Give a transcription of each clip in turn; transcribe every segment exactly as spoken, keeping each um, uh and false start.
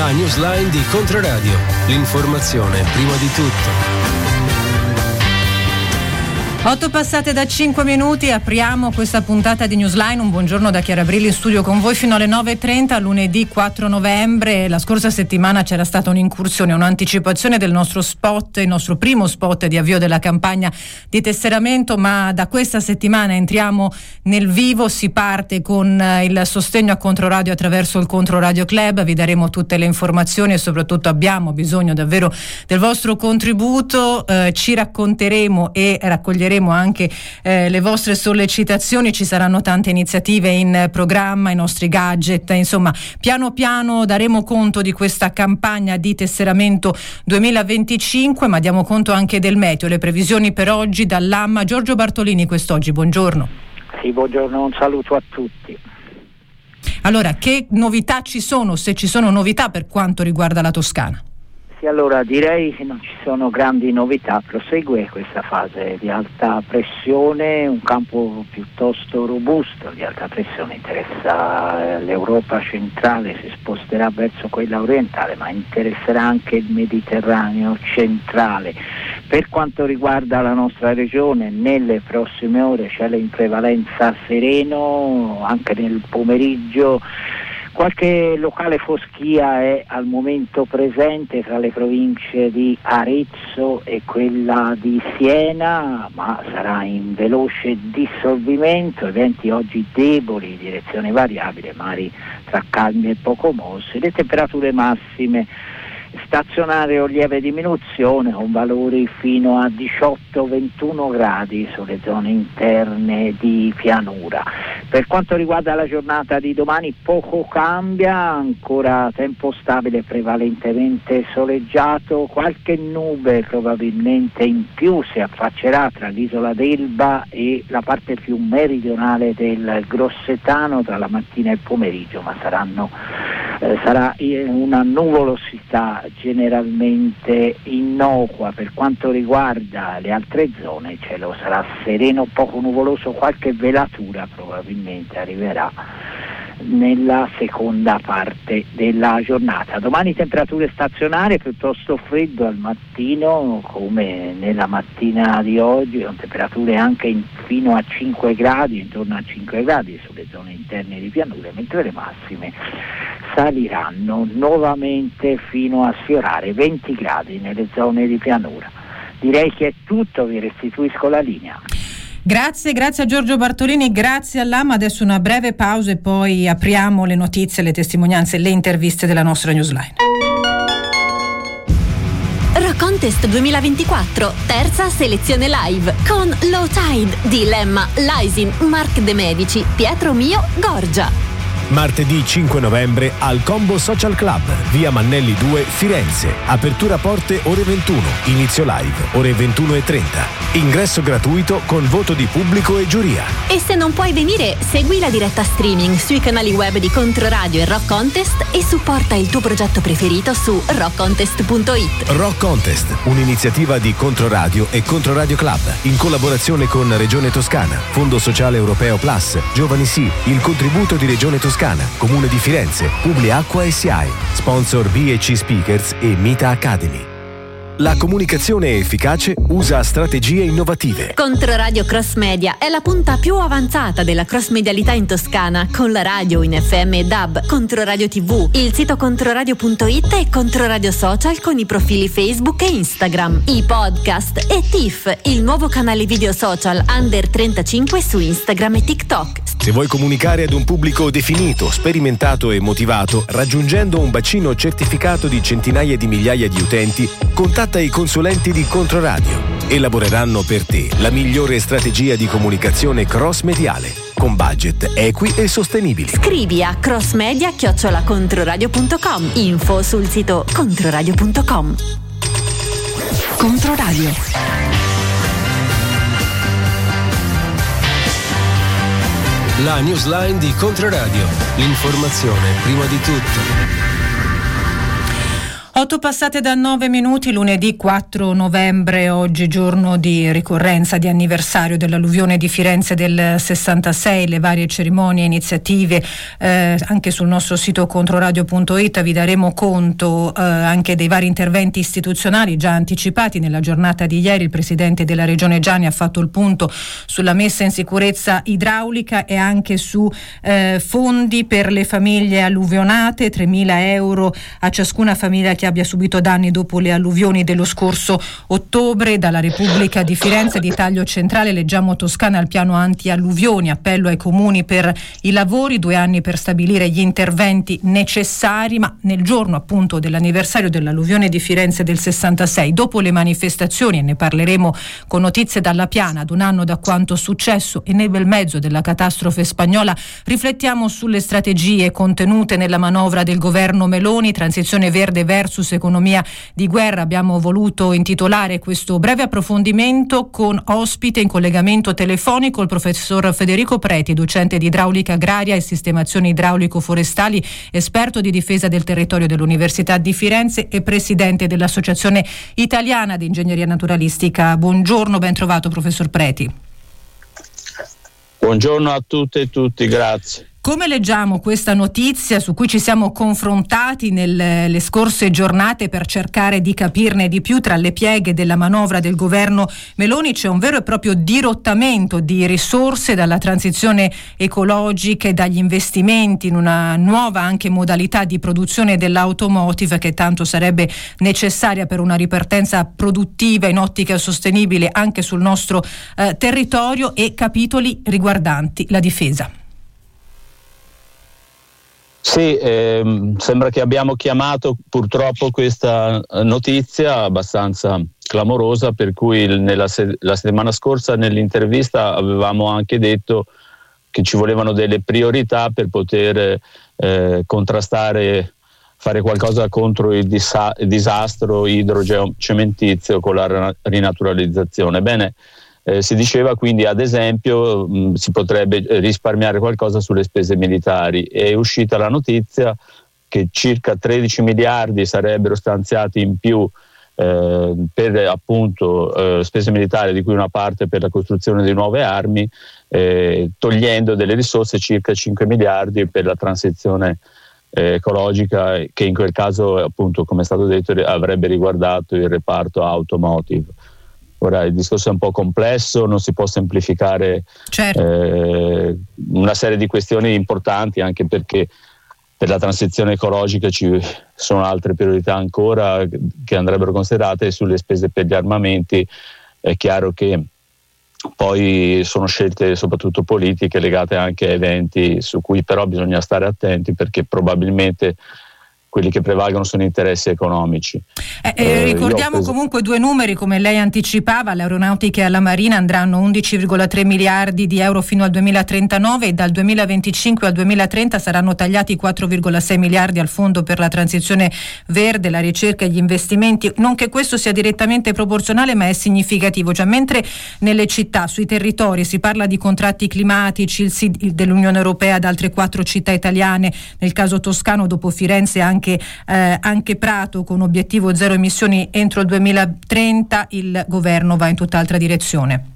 La newsline di Controradio. L'informazione prima di tutto. Otto passate da cinque minuti, apriamo questa puntata di Newsline. Un buongiorno da Chiara Brilli in studio con voi fino alle nove e trenta, lunedì quattro novembre. La scorsa settimana c'era stata un'incursione, un'anticipazione del nostro spot, il nostro primo spot di avvio della campagna di tesseramento, ma da questa settimana entriamo nel vivo. Si parte con il sostegno a Controradio attraverso il Controradio Club. Vi daremo tutte le informazioni e soprattutto abbiamo bisogno davvero del vostro contributo. Eh, ci racconteremo e raccoglieremo anche eh, le vostre sollecitazioni. Ci saranno tante iniziative in programma, i nostri gadget, insomma piano piano daremo conto di questa campagna di tesseramento duemilaventicinque, ma diamo conto anche del meteo, le previsioni per oggi dall'A M A. Giorgio Bartolini quest'oggi, buongiorno. Sì, buongiorno, un saluto a tutti. Allora, che novità ci sono, se ci sono novità per quanto riguarda la Toscana? Sì, allora direi che non ci sono grandi novità, prosegue questa fase di alta pressione, un campo piuttosto robusto di alta pressione, interessa l'Europa centrale, si sposterà verso quella orientale, ma interesserà anche il Mediterraneo centrale. Per quanto riguarda la nostra regione, nelle prossime ore cielo in prevalenza sereno, anche nel pomeriggio. Qualche locale foschia è al momento presente tra le province di Arezzo e quella di Siena, ma sarà in veloce dissolvimento, venti oggi deboli, direzione variabile, mari tra calmi e poco mossi, le temperature massime stazionarie o lieve diminuzione con valori fino a diciotto ventuno gradi sulle zone interne di pianura. Per quanto riguarda la giornata di domani poco cambia, ancora tempo stabile prevalentemente soleggiato, qualche nube probabilmente in più si affaccerà tra l'isola d'Elba e la parte più meridionale del Grossetano tra la mattina e il pomeriggio, ma saranno eh, sarà una nuvolosità generalmente innocua. Per quanto riguarda le altre zone il cielo sarà sereno, poco nuvoloso, qualche velatura probabilmente arriverà nella seconda parte della giornata. Domani temperature stazionarie, piuttosto freddo al mattino come nella mattina di oggi, con temperature anche in, fino a cinque gradi, intorno a cinque gradi sulle zone interne di pianure, mentre le massime saliranno nuovamente fino a sfiorare venti gradi nelle zone di pianura. Direi che è tutto, vi restituisco la linea. Grazie, grazie a Giorgio Bartolini, grazie all'A M A. Adesso una breve pausa e poi apriamo le notizie, le testimonianze e le interviste della nostra newsline. Rock Contest duemilaventiquattro, terza selezione live con Low Tide di Lemma, Lysin, Mark De Medici, Pietro Mio, Gorgia. Martedì cinque novembre al Combo Social Club, via Mannelli due, Firenze. Apertura porte ore ventuno, inizio live ore ventuno e trenta. Ingresso gratuito con voto di pubblico e giuria. E se non puoi venire, segui la diretta streaming sui canali web di Controradio e Rock Contest e supporta il tuo progetto preferito su rock contest punto it. Rock Contest, un'iniziativa di Controradio e Controradio Club, in collaborazione con Regione Toscana, Fondo Sociale Europeo Plus, Giovani Sì, il contributo di Regione Toscana, Comune di Firenze, Publiacqua S I, sponsor B e C Speakers e Mita Academy. La comunicazione efficace usa strategie innovative. Controradio Cross Media è la punta più avanzata della cross medialità in Toscana, con la radio in F M e D A B, Controradio tivù, il sito controradio punto it e Controradio Social con i profili Facebook e Instagram, i podcast e T I F, il nuovo canale video social under trentacinque su Instagram e TikTok. Se vuoi comunicare ad un pubblico definito, sperimentato e motivato, raggiungendo un bacino certificato di centinaia di migliaia di utenti, contatta i consulenti di Controradio. Elaboreranno per te la migliore strategia di comunicazione cross-mediale, con budget equi e sostenibili. Scrivi a crossmedia chiocciola controradio punto com. Info sul sito controradio punto com. Controradio. La newsline di Controradio. L'informazione prima di tutto. Otto passate da nove minuti, lunedì quattro novembre, oggi giorno di ricorrenza, di anniversario dell'alluvione di Firenze del sessantasei, le varie cerimonie e iniziative eh, anche sul nostro sito controradio punto it. Vi daremo conto eh, anche dei vari interventi istituzionali già anticipati nella giornata di ieri. Il Presidente della Regione Giani ha fatto il punto sulla messa in sicurezza idraulica e anche su eh, fondi per le famiglie alluvionate, tremila euro a ciascuna famiglia che abbia subito danni dopo le alluvioni dello scorso ottobre. Dalla Repubblica di Firenze, di taglio centrale, leggiamo Toscana al piano anti-alluvioni, appello ai comuni per i lavori, due anni per stabilire gli interventi necessari, ma nel giorno appunto dell'anniversario dell'alluvione di Firenze del sessantasei, dopo le manifestazioni, e ne parleremo con Notizie dalla Piana, ad un anno da quanto successo e nel bel mezzo della catastrofe spagnola, riflettiamo sulle strategie contenute nella manovra del governo Meloni, transizione verde versus economia di guerra. Abbiamo voluto intitolare questo breve approfondimento con ospite in collegamento telefonico il professor Federico Preti, docente di idraulica agraria e sistemazioni idraulico-forestali, esperto di difesa del territorio dell'Università di Firenze e presidente dell'Associazione Italiana di Ingegneria Naturalistica. Buongiorno, ben trovato professor Preti. Buongiorno a tutte e tutti, grazie. Come leggiamo questa notizia su cui ci siamo confrontati nelle scorse giornate per cercare di capirne di più? Tra le pieghe della manovra del governo Meloni c'è un vero e proprio dirottamento di risorse dalla transizione ecologica e dagli investimenti in una nuova anche modalità di produzione dell'automotive che tanto sarebbe necessaria per una ripartenza produttiva in ottica sostenibile anche sul nostro eh, territorio, e capitoli riguardanti la difesa. Sì, ehm, sembra che abbiamo chiamato purtroppo questa notizia abbastanza clamorosa, per cui nella se- la settimana scorsa nell'intervista avevamo anche detto che ci volevano delle priorità per poter eh, contrastare, fare qualcosa contro il, disa- il disastro idrocementizio con la rinaturalizzazione. Bene, Eh, si diceva quindi ad esempio mh, si potrebbe risparmiare qualcosa sulle spese militari. È uscita la notizia che circa tredici miliardi sarebbero stanziati in più eh, per appunto eh, spese militari, di cui una parte per la costruzione di nuove armi, eh, togliendo delle risorse, circa cinque miliardi per la transizione eh, ecologica, che in quel caso appunto, come è stato detto, avrebbe riguardato il reparto automotive. Ora il discorso è un po' complesso, non si può semplificare, certo. eh, una serie di questioni importanti, anche perché per la transizione ecologica ci sono altre priorità ancora che andrebbero considerate. Sulle spese per gli armamenti è chiaro che poi sono scelte soprattutto politiche legate anche a eventi su cui però bisogna stare attenti, perché probabilmente quelli che prevalgono sono interessi economici. Eh, eh, ricordiamo preso... comunque due numeri, come lei anticipava: all'aeronautica e alla marina andranno undici virgola tre miliardi di euro fino al duemilatrentanove, e dal duemilaventicinque al duemilatrenta saranno tagliati quattro virgola sei miliardi al fondo per la transizione verde, la ricerca e gli investimenti. Non che questo sia direttamente proporzionale, ma è significativo. Cioè, mentre nelle città, sui territori si parla di contratti climatici, il S I D dell'Unione Europea ad altre quattro città italiane, nel caso toscano dopo Firenze anche Anche, eh, anche Prato, con obiettivo zero emissioni entro il duemilatrenta, il governo va in tutt'altra direzione.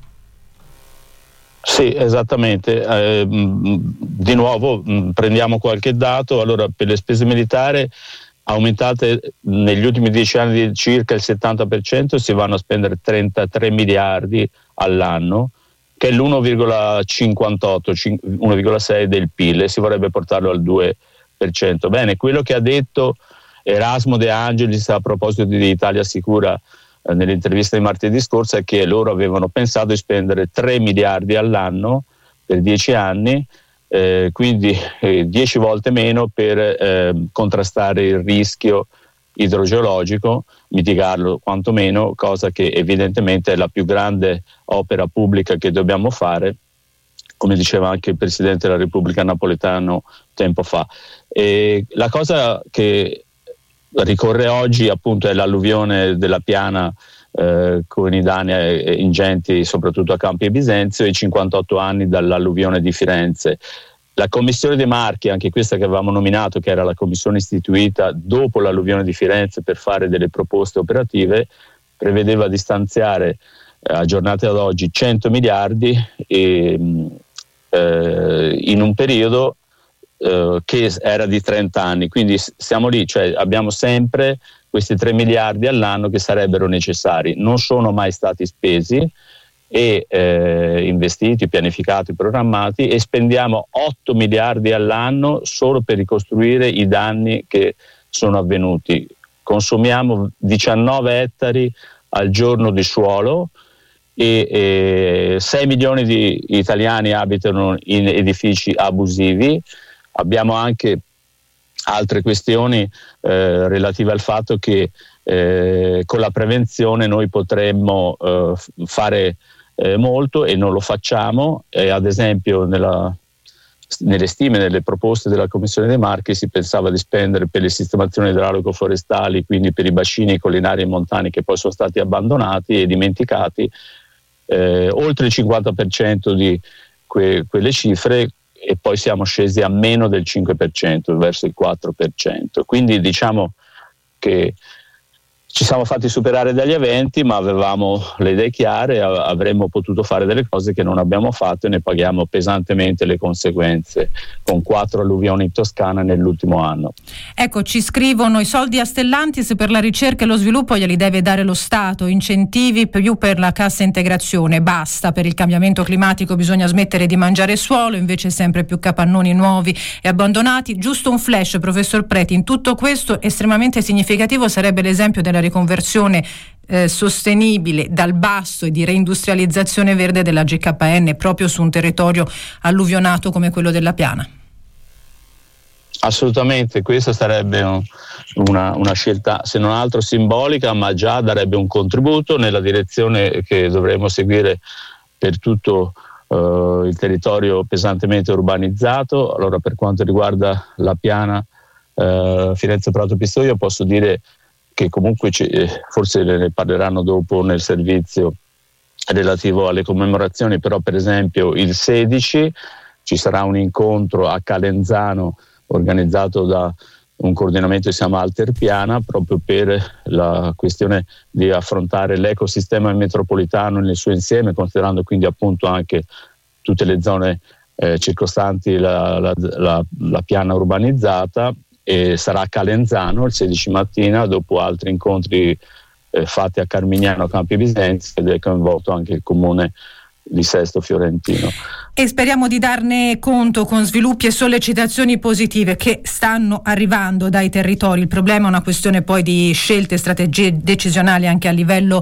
Sì, esattamente. Eh, di nuovo mh, prendiamo qualche dato. Allora, per le spese militari aumentate negli ultimi dieci anni di circa il settanta per cento, si vanno a spendere trentatré miliardi all'anno, che è l'uno virgola cinquantotto, uno virgola sei del P I L, e si vorrebbe portarlo al due per cento. Bene, quello che ha detto Erasmo De Angelis a proposito di Italia Sicura eh, nell'intervista di martedì scorso è che loro avevano pensato di spendere tre miliardi all'anno per dieci anni, eh, quindi eh, dieci volte meno per eh, contrastare il rischio idrogeologico, mitigarlo quantomeno, cosa che evidentemente è la più grande opera pubblica che dobbiamo fare, come diceva anche il Presidente della Repubblica Napoletano tempo fa. E la cosa che ricorre oggi appunto è l'alluvione della Piana, eh, con i danni ingenti soprattutto a Campi e Bisenzio, e i cinquantotto anni dall'alluvione di Firenze. La Commissione dei Marchi, anche questa che avevamo nominato, che era la commissione istituita dopo l'alluvione di Firenze per fare delle proposte operative, prevedeva di stanziare eh, a giornata d'oggi cento miliardi e, eh, in un periodo eh, che era di trenta anni. Quindi siamo lì, cioè abbiamo sempre questi tre miliardi all'anno che sarebbero necessari. Non sono mai stati spesi e eh, investiti, pianificati, programmati, e spendiamo otto miliardi all'anno solo per ricostruire i danni che sono avvenuti. Consumiamo diciannove ettari al giorno di suolo e, e sei milioni di italiani abitano in edifici abusivi. Abbiamo anche altre questioni eh, relative al fatto che eh, con la prevenzione noi potremmo eh, fare Eh, molto e non lo facciamo. Eh, ad esempio nella, nelle stime, nelle proposte della Commissione dei Marchi si pensava di spendere per le sistemazioni idraulico-forestali, quindi per i bacini collinari e montani che poi sono stati abbandonati e dimenticati, eh, oltre il cinquanta per cento di que- quelle cifre, e poi siamo scesi a meno del cinque per cento, verso il quattro per cento. Quindi diciamo che ci siamo fatti superare dagli eventi, ma avevamo le idee chiare, avremmo potuto fare delle cose che non abbiamo fatto e ne paghiamo pesantemente le conseguenze, con quattro alluvioni in Toscana nell'ultimo anno. Ecco, ci scrivono: i soldi a Stellantis per la ricerca e lo sviluppo glieli deve dare lo Stato, incentivi più per la cassa integrazione, basta, per il cambiamento climatico bisogna smettere di mangiare suolo, invece sempre più capannoni nuovi e abbandonati. Giusto un flash, professor Preti, in tutto questo estremamente significativo sarebbe l'esempio della riconversione eh, sostenibile dal basso e di reindustrializzazione verde della G K N proprio su un territorio alluvionato come quello della Piana. Assolutamente, questa sarebbe un, una, una scelta se non altro simbolica, ma già darebbe un contributo nella direzione che dovremo seguire per tutto uh, il territorio pesantemente urbanizzato. Allora, per quanto riguarda la Piana, uh, Firenze Prato Pistoia, posso dire che comunque ci, forse ne parleranno dopo nel servizio relativo alle commemorazioni, però per esempio il sedici ci sarà un incontro a Calenzano organizzato da un coordinamento che si chiama Alterpiana, proprio per la questione di affrontare l'ecosistema metropolitano nel suo insieme, considerando quindi appunto anche tutte le zone eh, circostanti la, la, la, la piana urbanizzata. E sarà a Calenzano il sedici mattina, dopo altri incontri eh, fatti a Carmignano, Campi Bisenzio, ed è coinvolto anche il comune di Sesto Fiorentino. E speriamo di darne conto con sviluppi e sollecitazioni positive che stanno arrivando dai territori. Il problema è una questione poi di scelte, strategie decisionali anche a livello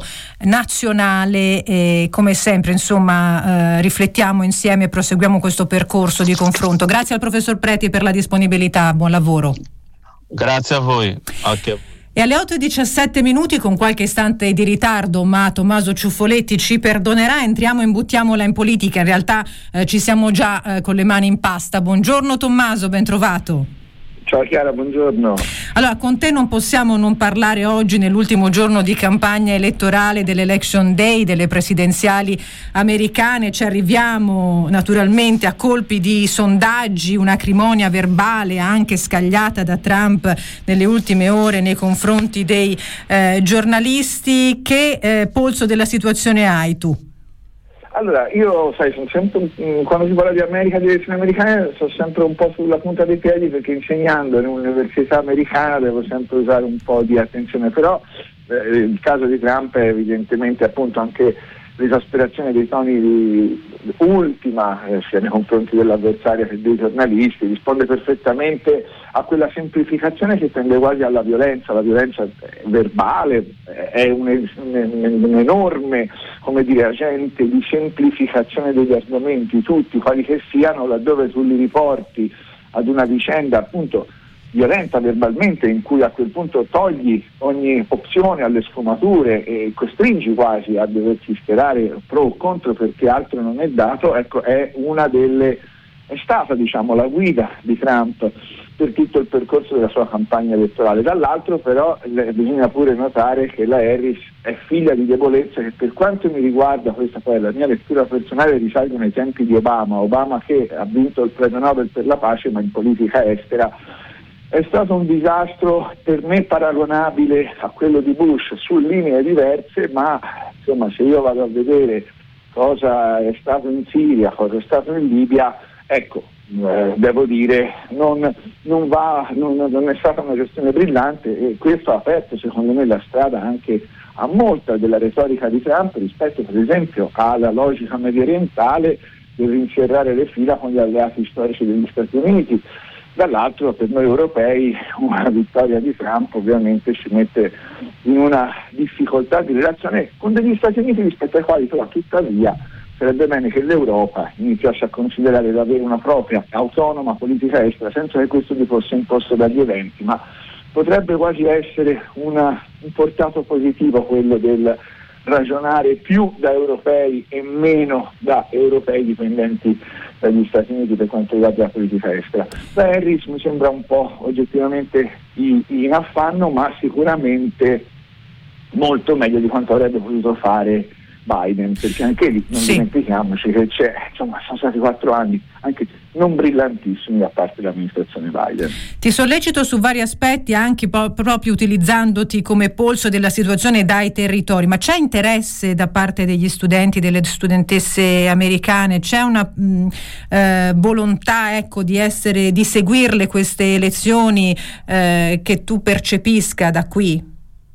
nazionale, e come sempre insomma eh, riflettiamo insieme e proseguiamo questo percorso di confronto. Grazie al professor Preti per la disponibilità, buon lavoro. Grazie a voi. Anche a voi. E alle otto e diciassette minuti, con qualche istante di ritardo, ma Tommaso Ciuffoletti ci perdonerà, entriamo in Buttiamola in politica. In realtà eh, ci siamo già eh, con le mani in pasta. Buongiorno Tommaso, ben trovato. Ciao Chiara, buongiorno. Allora, con te non possiamo non parlare oggi, nell'ultimo giorno di campagna elettorale dell'Election Day, delle presidenziali americane. Ci arriviamo naturalmente a colpi di sondaggi, un'acrimonia verbale anche scagliata da Trump nelle ultime ore nei confronti dei eh, giornalisti. Che eh, polso della situazione hai tu? Allora, io sai, sono sempre, quando si parla di America, di elezioni americane, sono sempre un po' sulla punta dei piedi, perché insegnando in un'università americana devo sempre usare un po' di attenzione, però eh, il caso di Trump è evidentemente appunto anche l'esasperazione dei toni di ultima, eh, sia nei confronti dell'avversaria che dei giornalisti, risponde perfettamente a quella semplificazione che tende quasi alla violenza. La violenza verbale è un, un, un enorme, come dire, agente di semplificazione degli argomenti, tutti, quali che siano, laddove tu li riporti ad una vicenda appunto violenta verbalmente, in cui a quel punto togli ogni opzione alle sfumature e costringi quasi a doversi schierare pro o contro perché altro non è dato. Ecco, è una delle è stata, diciamo, la guida di Trump per tutto il percorso della sua campagna elettorale. Dall'altro però le, bisogna pure notare che la Harris è figlia di debolezze che, per quanto mi riguarda, questa poi è la mia lettura personale, risalgono ai tempi di Obama, Obama che ha vinto il premio Nobel per la pace, ma in politica estera è stato un disastro per me paragonabile a quello di Bush su linee diverse, ma insomma se io vado a vedere cosa è stato in Siria, cosa è stato in Libia, ecco, Eh, devo dire non, non, va, non, non è stata una gestione brillante, e questo ha aperto secondo me la strada anche a molta della retorica di Trump rispetto per esempio alla logica mediorientale del rinserrare le fila con gli alleati storici degli Stati Uniti. Dall'altro per noi europei una vittoria di Trump ovviamente ci mette in una difficoltà di relazione con degli Stati Uniti rispetto ai quali però tuttavia sarebbe bene che l'Europa iniziasse a considerare di avere una propria autonoma politica estera, senza che questo gli fosse imposto dagli eventi, ma potrebbe quasi essere una, un portato positivo quello del ragionare più da europei e meno da europei dipendenti dagli Stati Uniti per quanto riguarda la politica estera. La Harris mi sembra un po' oggettivamente in affanno, ma sicuramente molto meglio di quanto avrebbe potuto fare Biden, perché anche lì non sì. dimentichiamoci che c'è, insomma, sono stati quattro anni anche non brillantissimi da parte dell'amministrazione Biden. Ti sollecito su vari aspetti, anche po- proprio utilizzandoti come polso della situazione dai territori, ma c'è interesse da parte degli studenti, delle studentesse americane, c'è una mh, eh, volontà, ecco, di essere, di seguirle queste elezioni, eh, che tu percepisca da qui?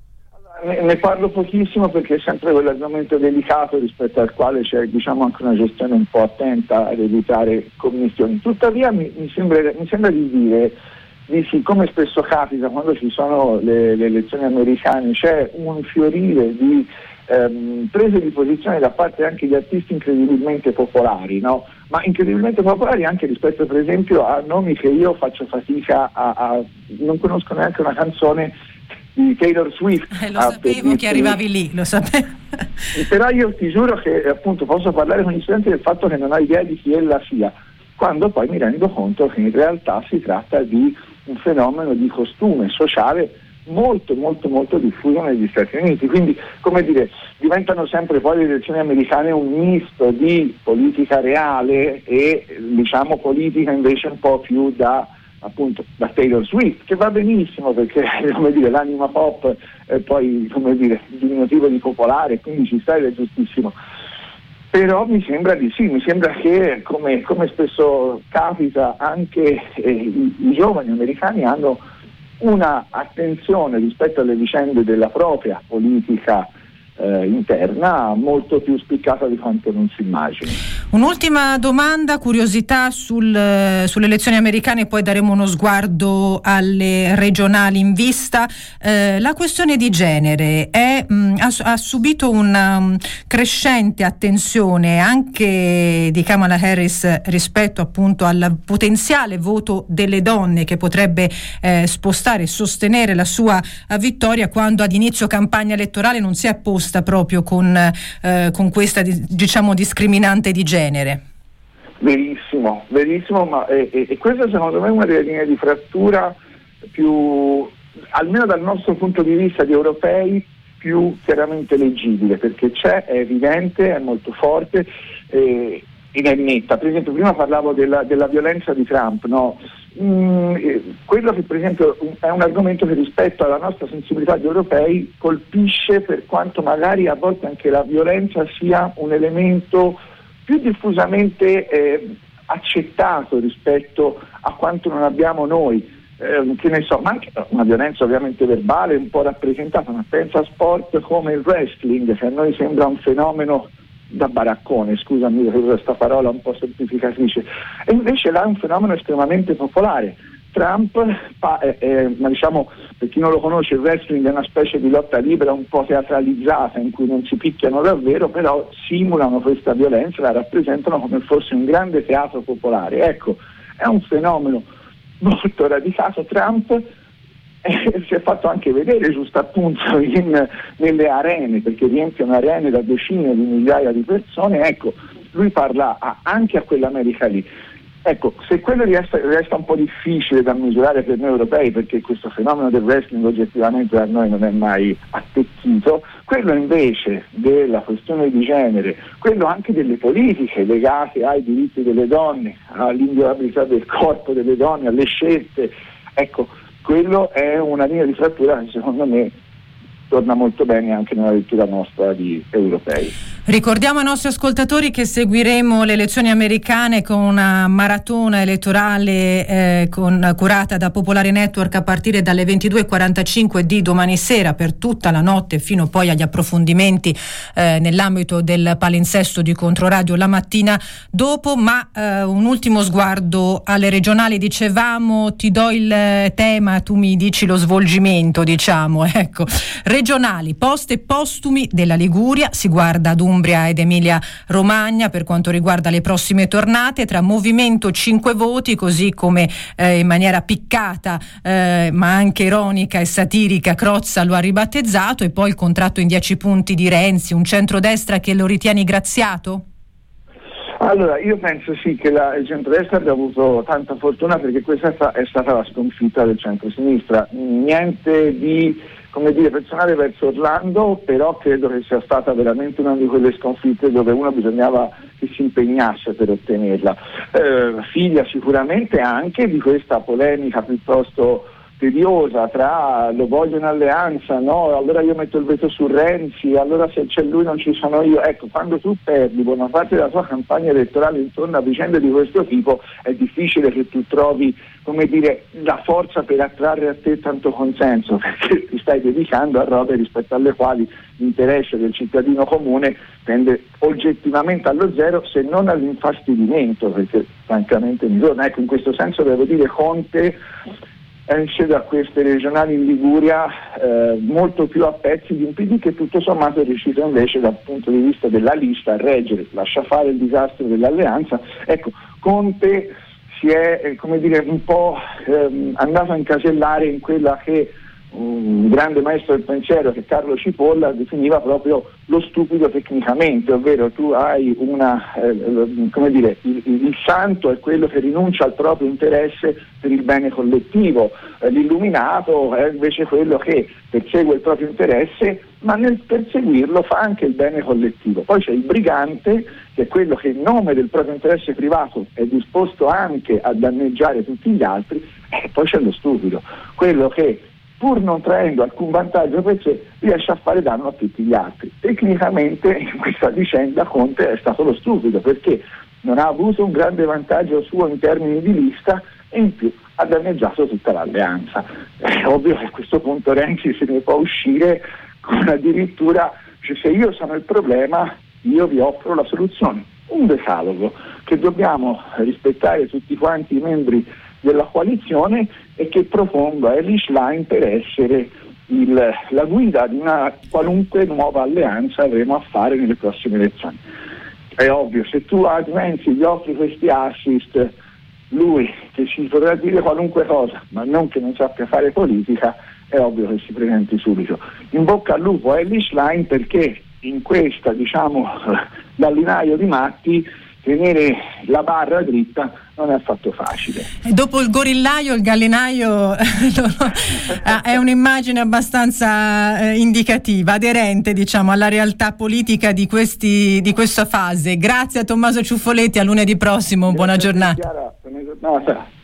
Ne parlo pochissimo perché è sempre quell'argomento delicato rispetto al quale c'è, diciamo, anche una gestione un po' attenta ad evitare commissioni. Tuttavia mi, mi, sembra, mi sembra di dire, di sì, come spesso capita quando ci sono le, le elezioni americane, c'è un fiorire di ehm, prese di posizione da parte anche di artisti incredibilmente popolari, no? Ma incredibilmente popolari anche rispetto per esempio a nomi che io faccio fatica a, a non conosco neanche una canzone di Taylor Swift. Eh, lo sapevo che arrivavi lì, lo sapevo. Però io ti giuro che appunto posso parlare con gli studenti del fatto che non ho idea di chi ella sia, quando poi mi rendo conto che in realtà si tratta di un fenomeno di costume sociale molto molto molto diffuso negli Stati Uniti, quindi come dire diventano sempre poi le elezioni americane un misto di politica reale e diciamo politica invece un po' più da appunto da Taylor Swift, che va benissimo perché come dire l'anima pop è poi come dire diminutivo di popolare, quindi ci sta ed è giustissimo. Però mi sembra di sì, mi sembra che come, come spesso capita anche eh, i, i giovani americani hanno una attenzione rispetto alle vicende della propria politica eh, interna molto più spiccata di quanto non si immagini. Un'ultima domanda, curiosità sul, sulle elezioni americane, poi daremo uno sguardo alle regionali in vista. Eh, la questione di genere è, mh, ha, ha subito una um, crescente attenzione anche di Kamala Harris rispetto appunto al potenziale voto delle donne che potrebbe eh, spostare e sostenere la sua uh, vittoria, quando ad inizio campagna elettorale non si è posta proprio con, eh, con questa diciamo discriminante di genere. Verissimo, verissimo, ma e, e, e questa secondo me è una delle linee di frattura più, almeno dal nostro punto di vista di europei, più chiaramente leggibile, perché c'è, è evidente, è molto forte eh, ed è netta. Per esempio prima parlavo della, della violenza di Trump, no? Mm, quello che per esempio è un argomento che rispetto alla nostra sensibilità di europei colpisce, per quanto magari a volte anche la violenza sia un elemento più diffusamente eh, accettato rispetto a quanto non abbiamo noi, eh, che ne so, ma anche una violenza ovviamente verbale un po' rappresentata, ma pensa a sport come il wrestling, che a noi sembra un fenomeno da baraccone, scusami questa parola un po' semplificatrice, e invece là è un fenomeno estremamente popolare. Trump, pa, eh, eh, ma diciamo, per chi non lo conosce, il wrestling è una specie di lotta libera un po' teatralizzata in cui non si picchiano davvero, però simulano questa violenza, la rappresentano come fosse un grande teatro popolare. Ecco, è un fenomeno molto radicato. Trump eh, si è fatto anche vedere giusto appunto in, nelle arene, perché riempiono arene da decine di migliaia di persone. Ecco, lui parla a, anche a quell'America lì. Ecco, se quello resta, resta un po' difficile da misurare per noi europei, perché questo fenomeno del wrestling oggettivamente da noi non è mai attecchito, quello invece della questione di genere, quello anche delle politiche legate ai diritti delle donne, all'inviolabilità del corpo delle donne, alle scelte, ecco, quello è una linea di frattura che secondo me torna molto bene anche nella lettura nostra di europei. Ricordiamo ai nostri ascoltatori che seguiremo le elezioni americane con una maratona elettorale eh, con, curata da Popolare Network a partire dalle ventidue e quarantacinque di domani sera per tutta la notte fino poi agli approfondimenti eh, nell'ambito del palinsesto di Controradio la mattina dopo, ma eh, un ultimo sguardo alle regionali. Dicevamo, ti do il tema, tu mi dici lo svolgimento, diciamo, ecco. Regionali, poste postumi della Liguria, si guarda ad Umbria ed Emilia Romagna per quanto riguarda le prossime tornate, tra Movimento cinque Voti, così come eh, in maniera piccata eh, ma anche ironica e satirica Crozza lo ha ribattezzato, e poi il contratto in dieci punti di Renzi, un centrodestra che lo ritieni graziato? Allora, io penso sì che la, il centrodestra abbia avuto tanta fortuna, perché questa è stata la sconfitta del centrosinistra. Niente di, come dire, personale verso Orlando, però credo che sia stata veramente una di quelle sconfitte dove uno bisognava che si impegnasse per ottenerla. Eh, figlia sicuramente anche di questa polemica piuttosto tediosa tra lo voglio in alleanza, no, allora io metto il veto su Renzi, allora se c'è lui non ci sono io. Ecco, quando tu perdi buona parte della tua campagna elettorale intorno a vicende di questo tipo, è difficile che tu trovi, come dire, la forza per attrarre a te tanto consenso, perché ti stai dedicando a robe rispetto alle quali l'interesse del cittadino comune tende oggettivamente allo zero, se non all'infastidimento, perché francamente mi torna. Ecco, in questo senso devo dire Conte esce da queste regionali in Liguria eh, molto più a pezzi di un P D che tutto sommato è riuscito invece dal punto di vista della lista a reggere, lascia fare il disastro dell'alleanza. Ecco, Conte si è eh, come dire un po' ehm, andato a incasellare in quella che un grande maestro del pensiero, che Carlo Cipolla definiva proprio lo stupido tecnicamente, ovvero tu hai una, eh, come dire, il, il santo è quello che rinuncia al proprio interesse per il bene collettivo, eh, l'illuminato è invece quello che persegue il proprio interesse, ma nel perseguirlo fa anche il bene collettivo. Poi c'è il brigante, che è quello che in nome del proprio interesse privato è disposto anche a danneggiare tutti gli altri, e poi c'è lo stupido, quello che pur non traendo alcun vantaggio per sé, riesce a fare danno a tutti gli altri. Tecnicamente in questa vicenda Conte è stato lo stupido, perché non ha avuto un grande vantaggio suo in termini di lista e in più ha danneggiato tutta l'alleanza. È ovvio che a questo punto Renzi se ne può uscire con addirittura, cioè, se io sono il problema io vi offro la soluzione, un decalogo che dobbiamo rispettare tutti quanti i membri della coalizione e che proponga Elly Schlein per essere il, la guida di una qualunque nuova alleanza avremo a fare nelle prossime elezioni. È ovvio, se tu a Renzi gli offri questi assist, lui che ci potrà dire qualunque cosa ma non che non sappia fare politica, è ovvio che si presenti subito. In bocca al lupo a Elly Schlein, perché in questa, diciamo, dall'inaio di matti tenere la barra dritta non è affatto facile. E dopo il gorillaio, il gallinaio è un'immagine abbastanza eh, indicativa, aderente, diciamo, alla realtà politica di questi di questa fase. Grazie a Tommaso Ciuffoletti, a lunedì prossimo. Grazie, buona giornata. Chiara, buona giornata.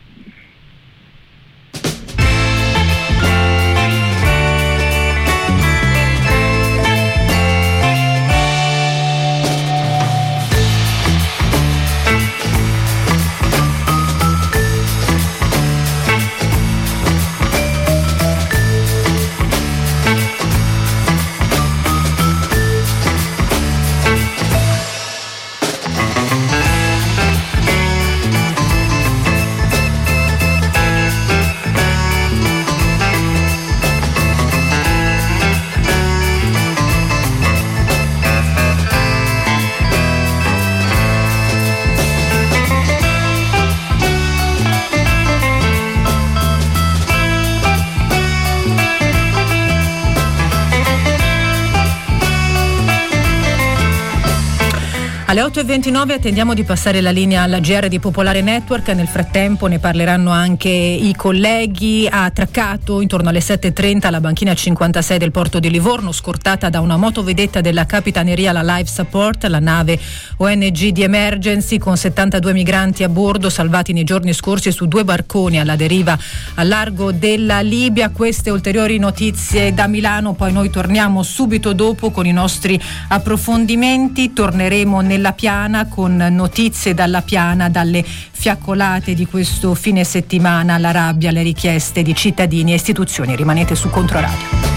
Alle otto e ventinove attendiamo di passare la linea alla G R di Popolare Network. Nel frattempo ne parleranno anche i colleghi. Ha attraccato intorno alle sette e trenta la banchina cinquantasei del porto di Livorno, scortata da una motovedetta della Capitaneria, la Life Support, la nave O N G di Emergency, con settantadue migranti a bordo, salvati nei giorni scorsi su due barconi alla deriva al largo della Libia. Queste ulteriori notizie da Milano, poi noi torniamo subito dopo con i nostri approfondimenti. Torneremo nella Piana con notizie dalla Piana, dalle fiaccolate di questo fine settimana, la rabbia, le richieste di cittadini e istituzioni. Rimanete su Controradio.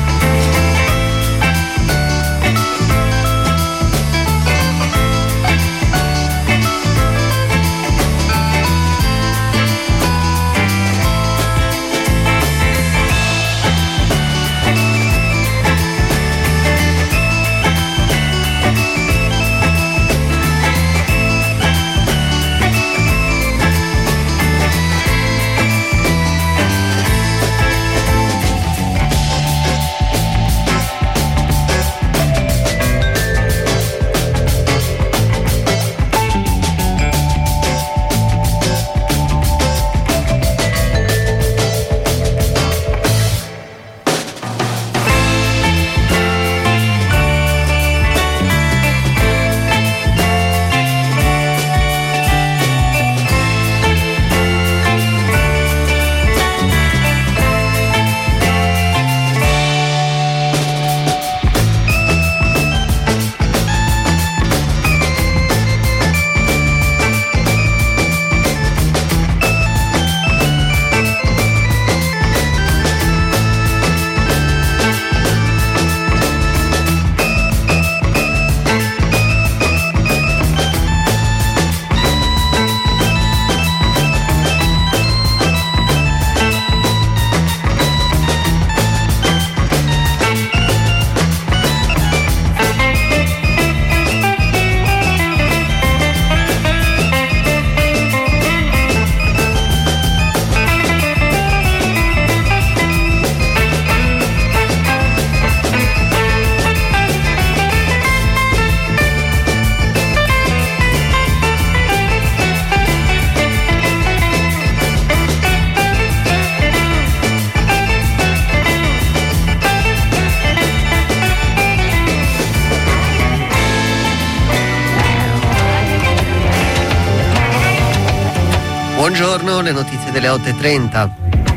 Buongiorno, le notizie delle otto e trenta.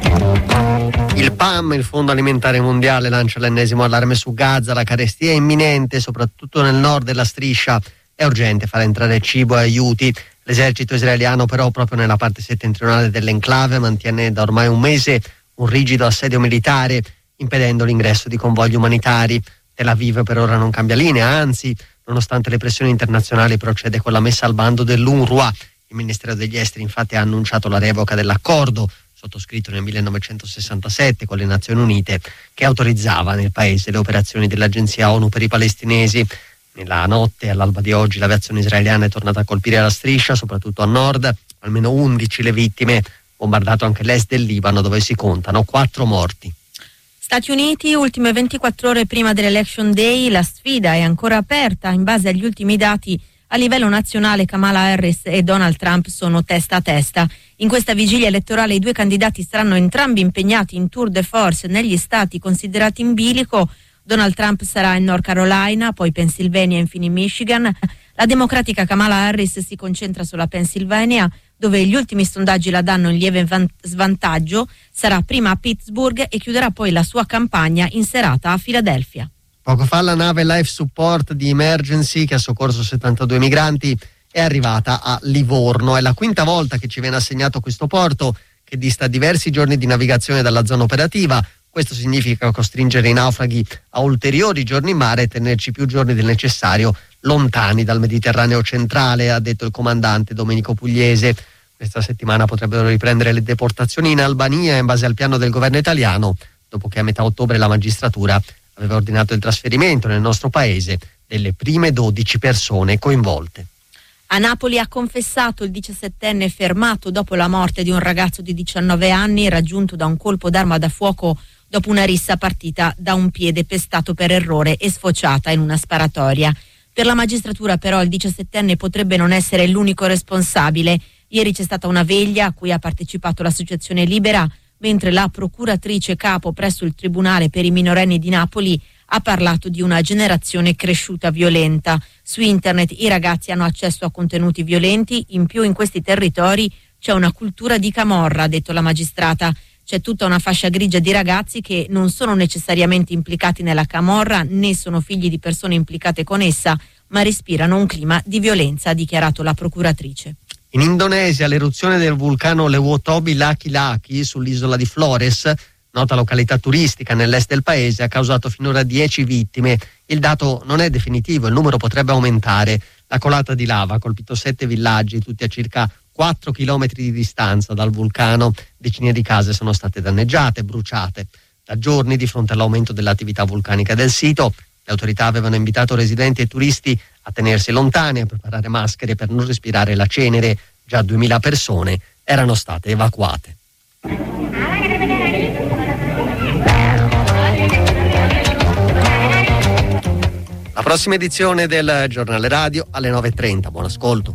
Il P A M, il Fondo Alimentare Mondiale, lancia l'ennesimo allarme su Gaza. La carestia è imminente, soprattutto nel nord della striscia. È urgente far entrare cibo e aiuti. L'esercito israeliano però, proprio nella parte settentrionale dell'enclave, mantiene da ormai un mese un rigido assedio militare, impedendo l'ingresso di convogli umanitari. Tel Aviv per ora non cambia linea, anzi, nonostante le pressioni internazionali, procede con la messa al bando dell'UNRWA. Il Ministero degli Esteri infatti ha annunciato la revoca dell'accordo sottoscritto nel millenovecentosessantasette con le Nazioni Unite, che autorizzava nel paese le operazioni dell'Agenzia ONU per i palestinesi. Nella notte, all'alba di oggi, l'aviazione israeliana è tornata a colpire la striscia, soprattutto a nord, almeno undici le vittime, bombardato anche l'est del Libano, dove si contano quattro morti. Stati Uniti, ultime ventiquattro ore prima dell'Election Day, la sfida è ancora aperta. In base agli ultimi dati, a livello nazionale Kamala Harris e Donald Trump sono testa a testa. In questa vigilia elettorale i due candidati saranno entrambi impegnati in tour de force negli stati considerati in bilico. Donald Trump sarà in North Carolina, poi Pennsylvania e infine Michigan. La democratica Kamala Harris si concentra sulla Pennsylvania, dove gli ultimi sondaggi la danno in lieve van- svantaggio. Sarà prima a Pittsburgh e chiuderà poi la sua campagna in serata a Filadelfia. Poco fa la nave Life Support di Emergency, che ha soccorso settantadue migranti, è arrivata a Livorno. È la quinta volta che ci viene assegnato questo porto, che dista diversi giorni di navigazione dalla zona operativa. Questo significa costringere i naufraghi a ulteriori giorni in mare e tenerci più giorni del necessario lontani dal Mediterraneo centrale, ha detto il comandante Domenico Pugliese. Questa settimana potrebbero riprendere le deportazioni in Albania in base al piano del governo italiano, dopo che a metà ottobre la magistratura aveva ordinato il trasferimento nel nostro paese delle prime dodici persone coinvolte. A Napoli ha confessato il diciassettenne fermato dopo la morte di un ragazzo di diciannove anni raggiunto da un colpo d'arma da fuoco dopo una rissa partita da un piede pestato per errore e sfociata in una sparatoria. Per la magistratura però il diciassettenne potrebbe non essere l'unico responsabile. Ieri c'è stata una veglia a cui ha partecipato l'associazione Libera, mentre la procuratrice capo presso il Tribunale per i minorenni di Napoli ha parlato di una generazione cresciuta violenta. Su internet i ragazzi hanno accesso a contenuti violenti, in più in questi territori c'è una cultura di camorra, ha detto la magistrata. C'è tutta una fascia grigia di ragazzi che non sono necessariamente implicati nella camorra né sono figli di persone implicate con essa, ma respirano un clima di violenza, ha dichiarato la procuratrice. In Indonesia l'eruzione del vulcano Lewottobi Laki Laki sull'isola di Flores, nota località turistica nell'est del paese, ha causato finora dieci vittime. Il dato non è definitivo, il numero potrebbe aumentare. La colata di lava ha colpito sette villaggi, tutti a circa quattro chilometri di distanza dal vulcano. Decine di case sono state danneggiate, bruciate. Da giorni, di fronte all'aumento dell'attività vulcanica del sito, le autorità avevano invitato residenti e turisti a tenersi lontani, a preparare maschere per non respirare la cenere. Già duemila persone erano state evacuate. La prossima edizione del Giornale Radio alle nove e trenta. Buon ascolto.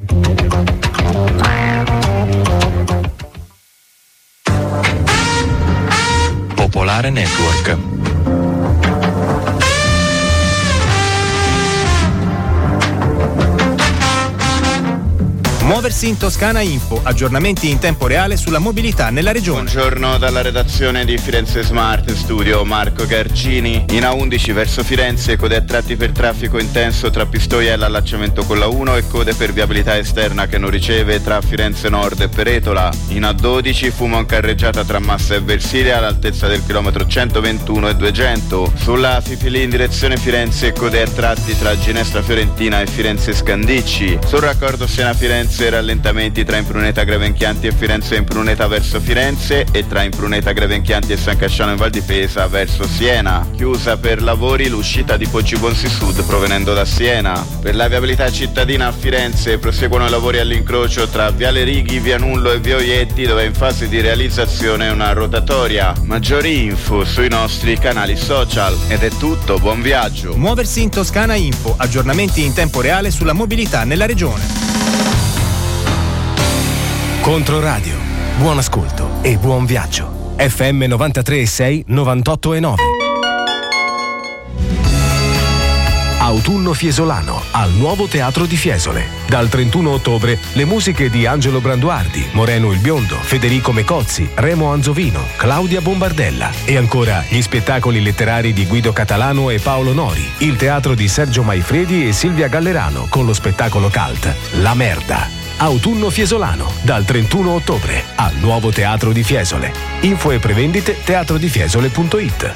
Popolare Network. Muoversi in Toscana Info, aggiornamenti in tempo reale sulla mobilità nella regione. Buongiorno dalla redazione di Firenze Smart Studio, Marco Garcini. In A undici verso Firenze, code a tratti per traffico intenso tra Pistoia e l'allacciamento con la uno e code per viabilità esterna che non riceve tra Firenze Nord e Peretola. In A dodici fumo in carreggiata tra Massa e Versilia all'altezza del chilometro centoventuno e duecento. Sulla Fifili in direzione Firenze, code a tratti tra Ginestra Fiorentina e Firenze Scandicci. Sul raccordo Siena-Firenze rallentamenti tra Impruneta Grevenchianti e Firenze Impruneta verso Firenze e tra Impruneta Grevenchianti e San Casciano in Val di Pesa verso Siena. Chiusa per lavori l'uscita di Poggibonsi Sud provenendo da Siena. Per la viabilità cittadina a Firenze proseguono i lavori all'incrocio tra Viale Righi, Via Nullo e Via Oietti, dove è in fase di realizzazione una rotatoria. Maggiori info sui nostri canali social. Ed è tutto, buon viaggio. Muoversi in Toscana Info, aggiornamenti in tempo reale sulla mobilità nella regione. Controradio, buon ascolto e buon viaggio. F M novantatré e sei, novantotto e nove. Autunno Fiesolano al Nuovo Teatro di Fiesole. Dal trentuno ottobre le musiche di Angelo Branduardi, Moreno il Biondo, Federico Mecozzi, Remo Anzovino, Claudia Bombardella e ancora gli spettacoli letterari di Guido Catalano e Paolo Nori, il teatro di Sergio Maifredi e Silvia Gallerano con lo spettacolo cult La Merda. Autunno Fiesolano, dal trentuno ottobre al Nuovo Teatro di Fiesole. Info e prevendite teatro di fiesole punto it.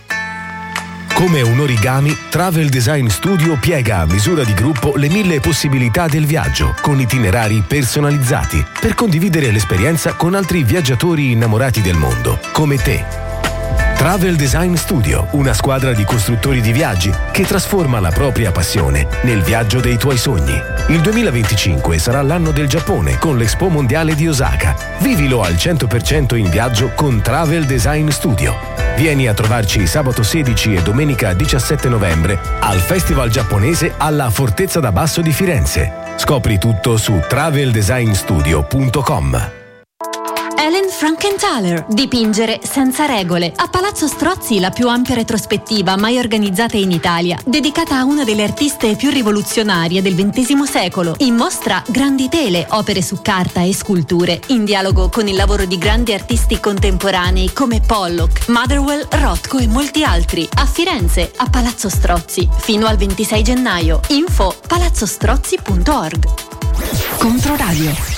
Come un origami, Travel Design Studio piega a misura di gruppo le mille possibilità del viaggio, con itinerari personalizzati, per condividere l'esperienza con altri viaggiatori innamorati del mondo, come te. Travel Design Studio, una squadra di costruttori di viaggi che trasforma la propria passione nel viaggio dei tuoi sogni. Il duemilaventicinque sarà l'anno del Giappone con l'Expo Mondiale di Osaka. Vivilo al cento per cento in viaggio con Travel Design Studio. Vieni a trovarci sabato sedici e domenica diciassette novembre al Festival Giapponese alla Fortezza da Basso di Firenze. Scopri tutto su travel design studio punto com. Ellen Frankenthaler, dipingere senza regole. A Palazzo Strozzi la più ampia retrospettiva mai organizzata in Italia, dedicata a una delle artiste più rivoluzionarie del ventesimo secolo. In mostra grandi tele, opere su carta e sculture, in dialogo con il lavoro di grandi artisti contemporanei come Pollock, Motherwell, Rothko e molti altri. A Firenze, a Palazzo Strozzi, fino al ventisei gennaio. Info palazzostrozzi punto org. Controradio.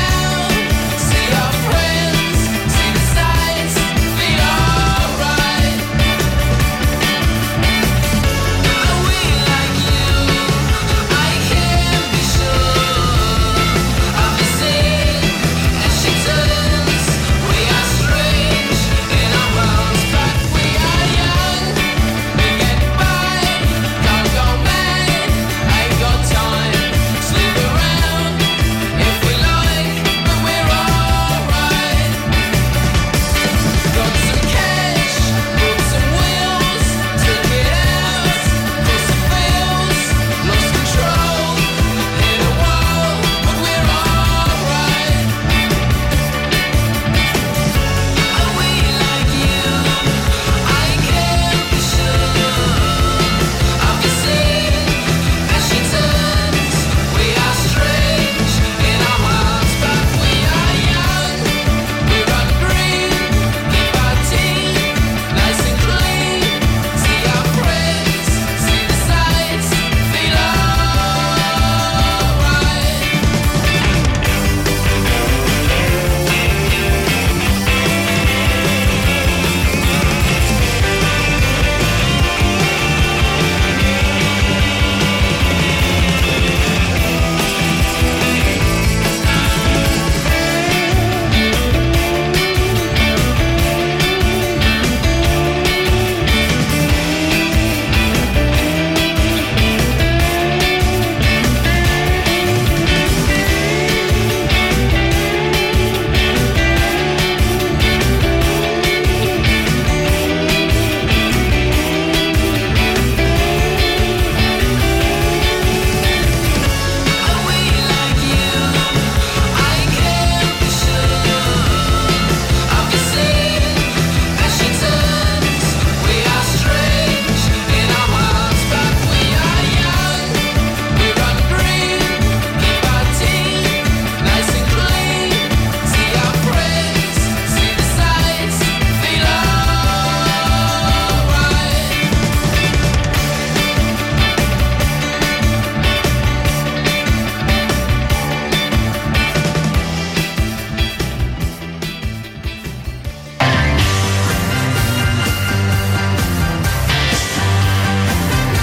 Right.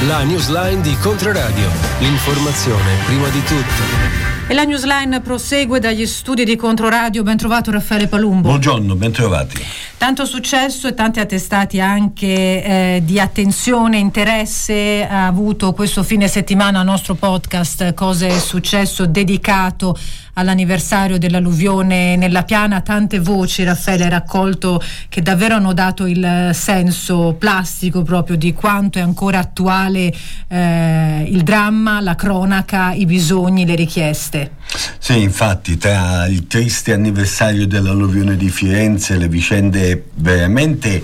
La newsline di Controradio. L'informazione prima di tutto. E la newsline prosegue dagli studi di Controradio. Ben trovato Raffaele Palumbo. Buongiorno, ben trovati. Tanto successo e tanti attestati anche eh, di attenzione, interesse ha avuto questo fine settimana il nostro podcast Cosa è successo, dedicato all'anniversario dell'alluvione nella Piana. Tante voci, Raffaele, hai raccolto, che davvero hanno dato il senso plastico proprio di quanto è ancora attuale eh, il dramma, la cronaca, i bisogni, le richieste. Sì, infatti, tra il triste anniversario dell'alluvione di Firenze, le vicende veramente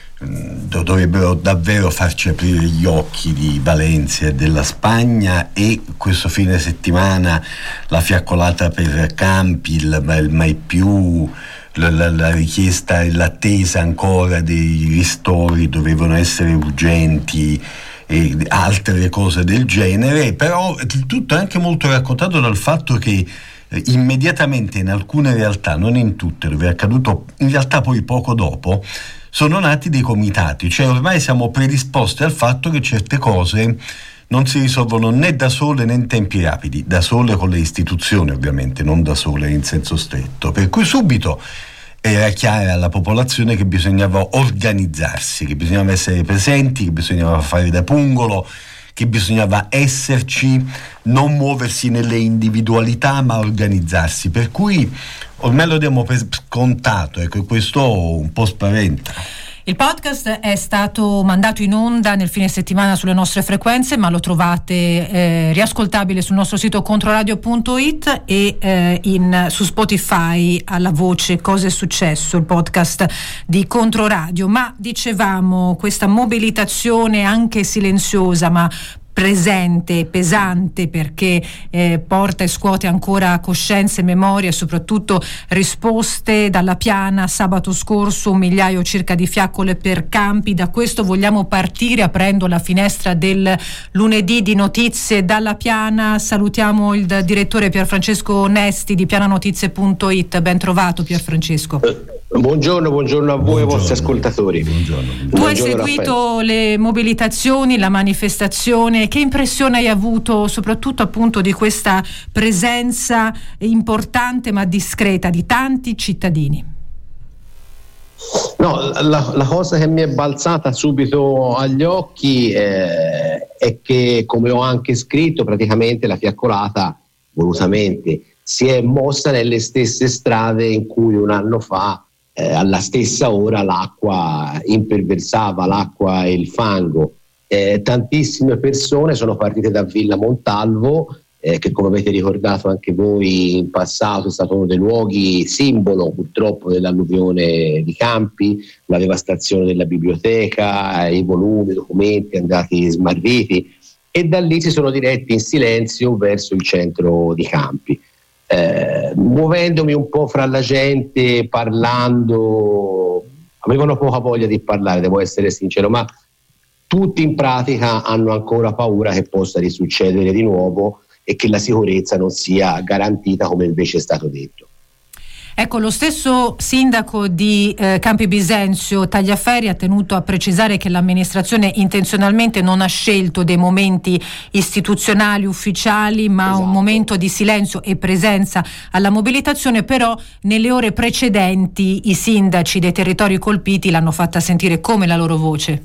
mh, dovrebbero davvero farci aprire gli occhi di Valencia e della Spagna, e questo fine settimana la fiaccolata per Campi, il, il mai più, la, la, la richiesta e l'attesa ancora dei ristori dovevano essere urgenti e altre cose del genere. Però il tutto è anche molto raccontato dal fatto che eh, immediatamente in alcune realtà, non in tutte, dove è accaduto in realtà poi poco dopo, sono nati dei comitati, cioè ormai siamo predisposti al fatto che certe cose non si risolvono né da sole né in tempi rapidi, da sole con le istituzioni ovviamente, non da sole in senso stretto, per cui subito era chiara alla popolazione che bisognava organizzarsi, che bisognava essere presenti, che bisognava fare da pungolo, che bisognava esserci, non muoversi nelle individualità ma organizzarsi, per cui ormai lo diamo per scontato, ecco, questo un po' spaventa. Il podcast è stato mandato in onda nel fine settimana sulle nostre frequenze, ma lo trovate eh, riascoltabile sul nostro sito controradio punto it e eh, in, su Spotify alla voce Cosa è successo, il podcast di Controradio. Ma dicevamo, questa mobilitazione anche silenziosa ma presente, pesante, perché eh, porta e scuote ancora coscienze, memorie e soprattutto risposte dalla Piana. Sabato scorso un migliaio circa di fiaccole per Campi. Da questo vogliamo partire aprendo la finestra del lunedì di notizie dalla Piana. Salutiamo il direttore Pierfrancesco Onesti di piananotizie punto it. Ben trovato Pierfrancesco. Buongiorno, buongiorno a voi e ai vostri ascoltatori. Buongiorno. Tu Buongiorno, hai seguito Raffaele. le mobilitazioni, la manifestazione. Che impressione hai avuto soprattutto appunto di questa presenza importante ma discreta di tanti cittadini? No, la, la cosa che mi è balzata subito agli occhi eh, è che, come ho anche scritto, praticamente la fiaccolata volutamente si è mossa nelle stesse strade in cui un anno fa eh, alla stessa ora l'acqua imperversava, l'acqua e il fango. Eh, tantissime persone sono partite da Villa Montalvo, eh, che come avete ricordato anche voi in passato è stato uno dei luoghi simbolo purtroppo dell'alluvione di Campi, la devastazione della biblioteca, i volumi, i documenti andati smarriti, e da lì si sono diretti in silenzio verso il centro di Campi. Eh, muovendomi un po' fra la gente, parlando, avevano poca voglia di parlare, devo essere sincero, ma tutti in pratica hanno ancora paura che possa risuccedere di nuovo e che la sicurezza non sia garantita come invece è stato detto. Ecco, lo stesso sindaco di eh, Campi Bisenzio Tagliaferri ha tenuto a precisare che l'amministrazione intenzionalmente non ha scelto dei momenti istituzionali ufficiali, ma esatto, un momento di silenzio e presenza alla mobilitazione. Però nelle ore precedenti i sindaci dei territori colpiti l'hanno fatta sentire come la loro voce.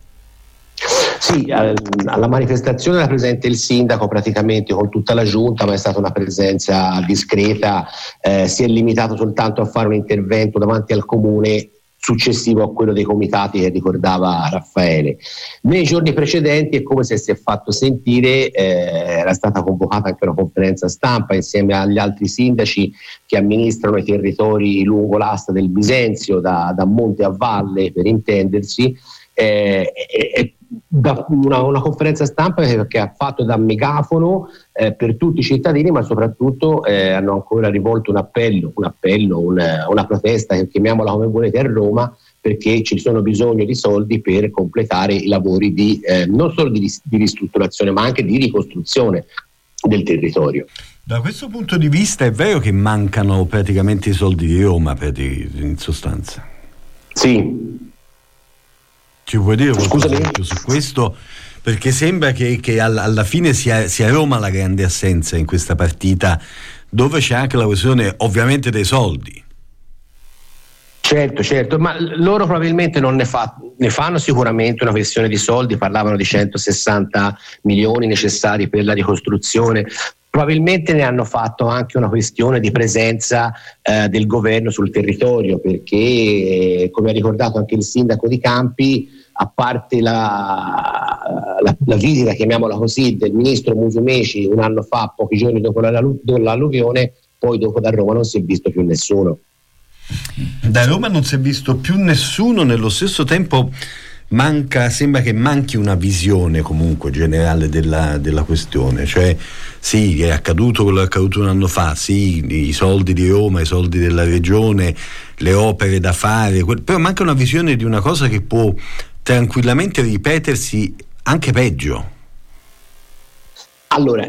Sì, alla manifestazione era presente il sindaco praticamente con tutta la giunta, ma è stata una presenza discreta, eh, si è limitato soltanto a fare un intervento davanti al comune successivo a quello dei comitati che ricordava Raffaele. Nei giorni precedenti è come se si è fatto sentire, eh, era stata convocata anche una conferenza stampa insieme agli altri sindaci che amministrano i territori lungo l'asta del Bisenzio, da, da monte a valle per intendersi. Eh, eh, da una, una conferenza stampa che, che ha fatto da megafono eh, per tutti i cittadini, ma soprattutto eh, hanno ancora rivolto un appello, un appello, una, una protesta, che chiamiamola come volete, a Roma, perché ci sono bisogno di soldi per completare i lavori di eh, non solo di, di ristrutturazione ma anche di ricostruzione del territorio. Da questo punto di vista è vero che mancano praticamente i soldi di Roma, per dire, in sostanza? Sì. Ci puoi dire qualcosa di più su questo? Perché sembra che, che alla, alla fine sia, sia Roma la grande assenza in questa partita, dove c'è anche la questione ovviamente dei soldi. Certo, certo, ma loro probabilmente non ne, fa, ne fanno sicuramente una questione di soldi, parlavano di centosessanta milioni necessari per la ricostruzione, probabilmente ne hanno fatto anche una questione di presenza eh, del governo sul territorio, perché eh, come ha ricordato anche il sindaco di Campi, a parte la, la, la visita, chiamiamola così, del ministro Musumeci un anno fa, pochi giorni dopo la, l'alluvione, poi dopo da Roma non si è visto più nessuno. Da Roma non si è visto più nessuno, nello stesso tempo manca, sembra che manchi una visione comunque generale della, della questione, cioè sì, è accaduto quello che è accaduto un anno fa, sì, i soldi di Roma, i soldi della regione, le opere da fare, però manca una visione di una cosa che può tranquillamente ripetersi anche peggio. Allora,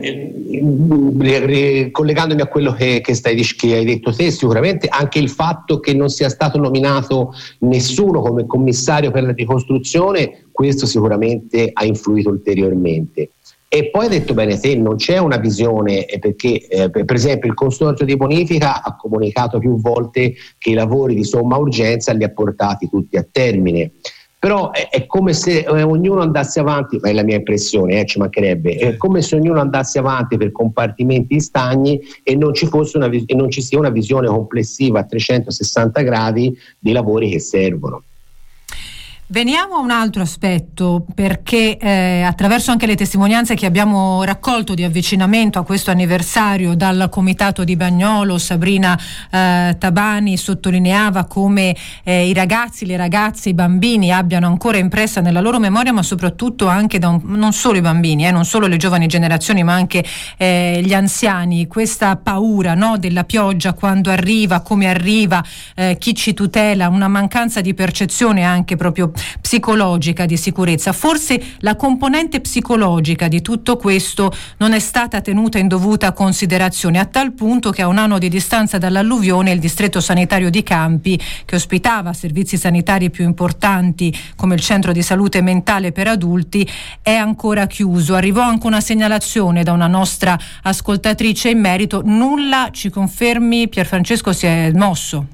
eh, collegandomi a quello che, che, stai, che hai detto te, sicuramente anche il fatto che non sia stato nominato nessuno come commissario per la ricostruzione, questo sicuramente ha influito ulteriormente. E poi hai detto bene te, non c'è una visione, perché eh, per esempio il consorzio di bonifica ha comunicato più volte che i lavori di somma urgenza li ha portati tutti a termine. Però è, è come se eh, ognuno andasse avanti, ma è la mia impressione, eh, ci mancherebbe, è come se ognuno andasse avanti per compartimenti stagni e non ci fosse una, e non ci sia una visione complessiva a trecentosessanta gradi dei lavori che servono. Veniamo a un altro aspetto, perché eh, attraverso anche le testimonianze che abbiamo raccolto di avvicinamento a questo anniversario dal comitato di Bagnolo, Sabrina eh, Tabani sottolineava come eh, i ragazzi, le ragazze, i bambini abbiano ancora impressa nella loro memoria, ma soprattutto anche da un, non solo i bambini, eh, non solo le giovani generazioni, ma anche eh, gli anziani, questa paura, no, della pioggia quando arriva, come arriva, eh, chi ci tutela, una mancanza di percezione anche proprio psicologica di sicurezza. Forse la componente psicologica di tutto questo non è stata tenuta in dovuta considerazione, a tal punto che a un anno di distanza dall'alluvione il distretto sanitario di Campi, che ospitava servizi sanitari più importanti come il centro di salute mentale per adulti, è ancora chiuso. Arrivò anche una segnalazione da una nostra ascoltatrice in merito. Nulla, ci confermi, Pierfrancesco si è mosso?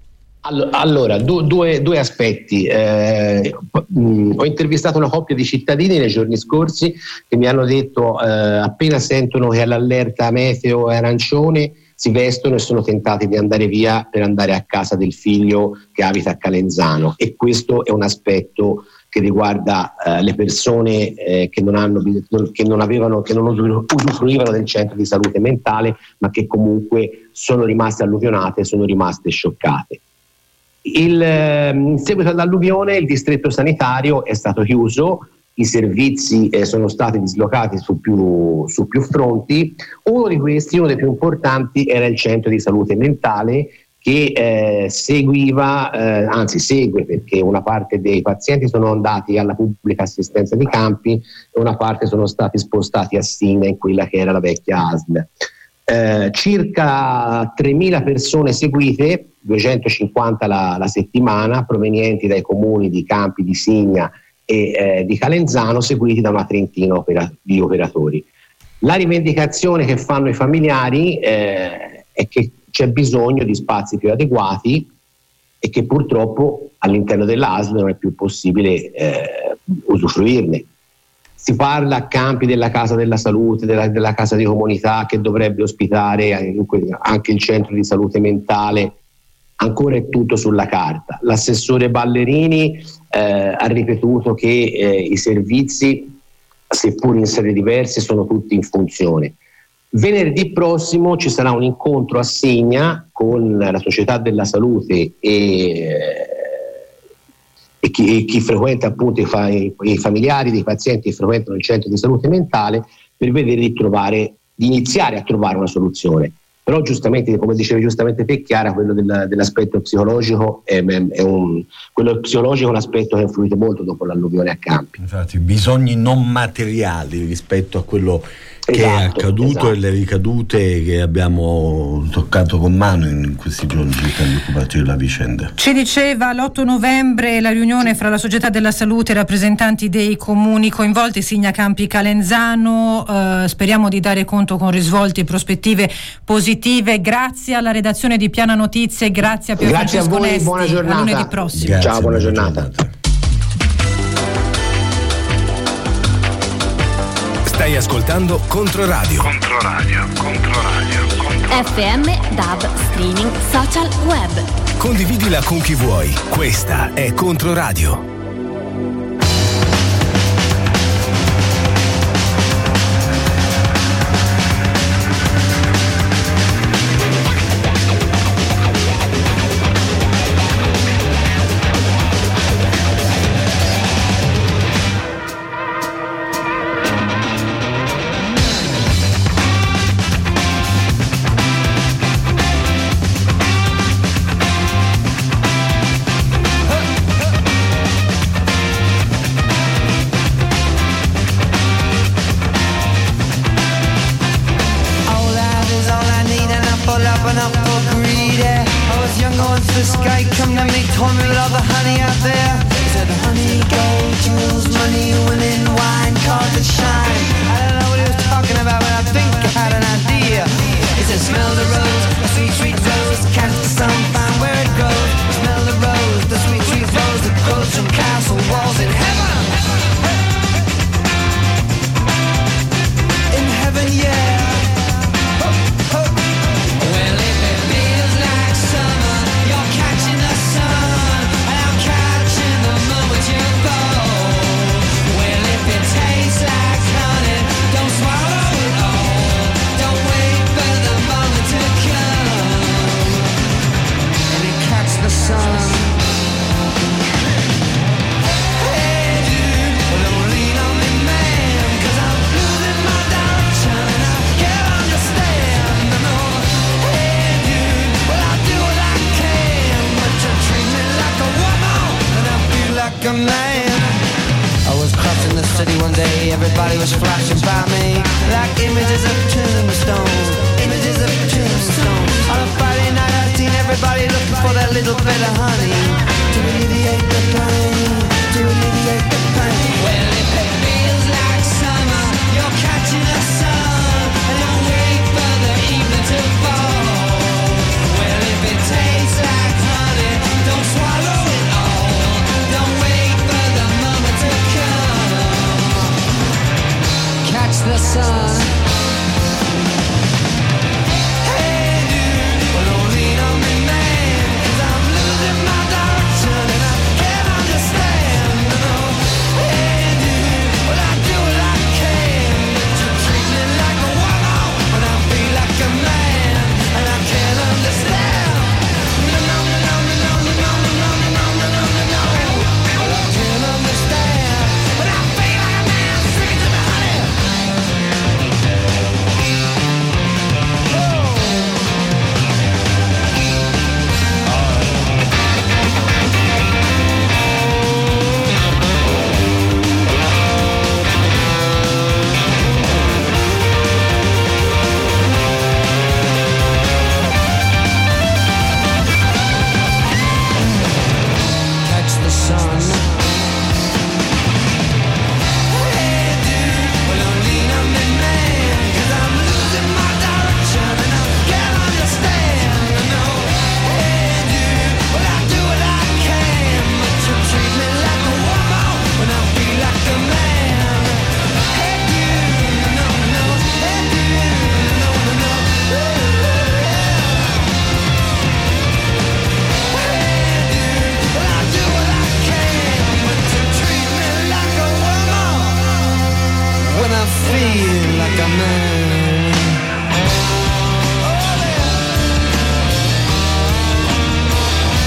Allora, due, due, due aspetti. Eh, mh, ho intervistato una coppia di cittadini nei giorni scorsi che mi hanno detto eh, appena sentono che l'allerta meteo è arancione si vestono e sono tentati di andare via per andare a casa del figlio che abita a Calenzano, e questo è un aspetto che riguarda eh, le persone eh, che non hanno, che non avevano, che non usufruivano del centro di salute mentale, ma che comunque sono rimaste alluvionate, sono rimaste scioccate. Il, in seguito all'alluvione il distretto sanitario è stato chiuso, i servizi eh, sono stati dislocati su più, su più fronti. Uno di questi, uno dei più importanti, era il centro di salute mentale che eh, seguiva, eh, anzi segue, perché una parte dei pazienti sono andati alla pubblica assistenza di Campi e una parte sono stati spostati a Signa, in quella che era la vecchia A S L. Eh, circa tremila persone seguite, duecentocinquanta la, la settimana, provenienti dai comuni di Campi, di Signa e eh, di Calenzano, seguiti da una trentina opera, di operatori. La rivendicazione che fanno i familiari eh, è che c'è bisogno di spazi più adeguati e che purtroppo all'interno dell'A S L non è più possibile eh, usufruirne. Si parla a Campi della Casa della Salute, della, della Casa di Comunità che dovrebbe ospitare anche il centro di salute mentale. Ancora è tutto sulla carta. L'assessore Ballerini eh, ha ripetuto che eh, i servizi, seppur in sedi diverse, sono tutti in funzione. Venerdì prossimo ci sarà un incontro a Signa con la Società della Salute e, eh, e, chi, e chi frequenta appunto i, fa, i, i familiari dei pazienti che frequentano il centro di salute mentale, per vedere di trovare, di iniziare a trovare una soluzione. Però giustamente, come dicevi giustamente te Chiara, quello del, dell'aspetto psicologico è, è un, quello psicologico è un aspetto che è influito molto dopo l'alluvione a Campi. Infatti bisogni non materiali rispetto a quello che esatto, è accaduto esatto. e le ricadute che abbiamo toccato con mano in questi giorni cercando di occuparci della vicenda. Ci diceva l'otto novembre la riunione fra la Società della Salute e i rappresentanti dei comuni coinvolti, Signa Campi Calenzano, eh, speriamo di dare conto con risvolti e prospettive positive. Grazie alla redazione di Piana Notizie, grazie a Pier Grazie Francesco a voi, Nesti, buona giornata. a lunedì prossimo. Grazie, ciao, buona giornata. giornata. Stai ascoltando Controradio. Controradio, Controradio, Controradio. F M, D A B, streaming, social, web. Condividila con chi vuoi. Questa è Controradio.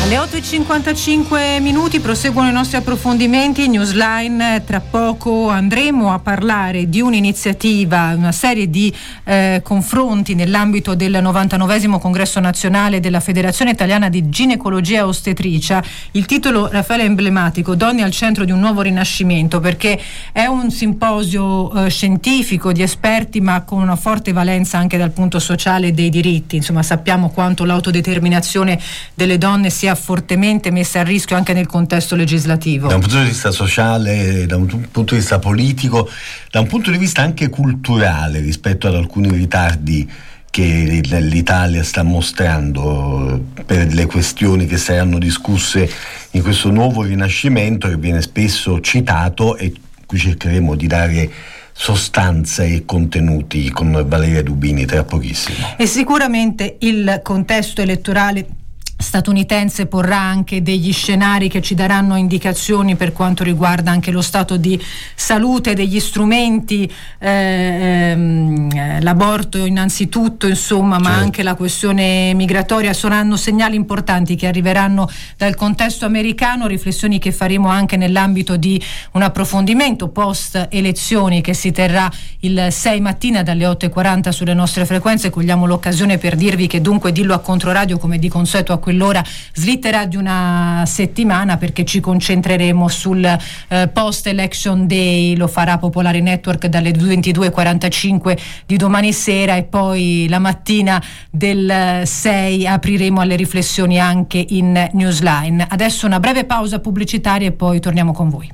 Alle otto e cinquantacinque minuti proseguono i nostri approfondimenti. Newsline, tra poco andremo a parlare di un'iniziativa, una serie di eh, confronti nell'ambito del novantanovesimo congresso nazionale della Federazione Italiana di Ginecologia e Ostetricia. Il titolo, Raffaele, è emblematico: Donne al centro di un nuovo rinascimento, perché è un simposio eh, scientifico di esperti, ma con una forte valenza anche dal punto sociale dei diritti. Insomma, sappiamo quanto l'autodeterminazione delle donne sia fortemente messa a rischio anche nel contesto legislativo. Da un punto di vista sociale, da un punto di vista politico, da un punto di vista anche culturale, rispetto ad alcuni ritardi che l'Italia sta mostrando per le questioni che saranno discusse in questo nuovo rinascimento, che viene spesso citato e cui cercheremo di dare sostanza e contenuti con Valeria Dubini tra pochissimo. E sicuramente il contesto elettorale statunitense porrà anche degli scenari che ci daranno indicazioni per quanto riguarda anche lo stato di salute degli strumenti, eh, ehm, l'aborto innanzitutto, insomma, ma certo, anche la questione migratoria. Saranno segnali importanti che arriveranno dal contesto americano, riflessioni che faremo anche nell'ambito di un approfondimento post elezioni che si terrà il sei mattina dalle otto e quaranta sulle nostre frequenze. Cogliamo l'occasione per dirvi che dunque Dillo a Controradio, come di consueto a quell'ora, slitterà di una settimana, perché ci concentreremo sul eh, post election day. Lo farà Popolare Network dalle ventidue e quarantacinque di domani sera, e poi la mattina del sei apriremo alle riflessioni anche in Newsline. Adesso una breve pausa pubblicitaria e poi torniamo con voi.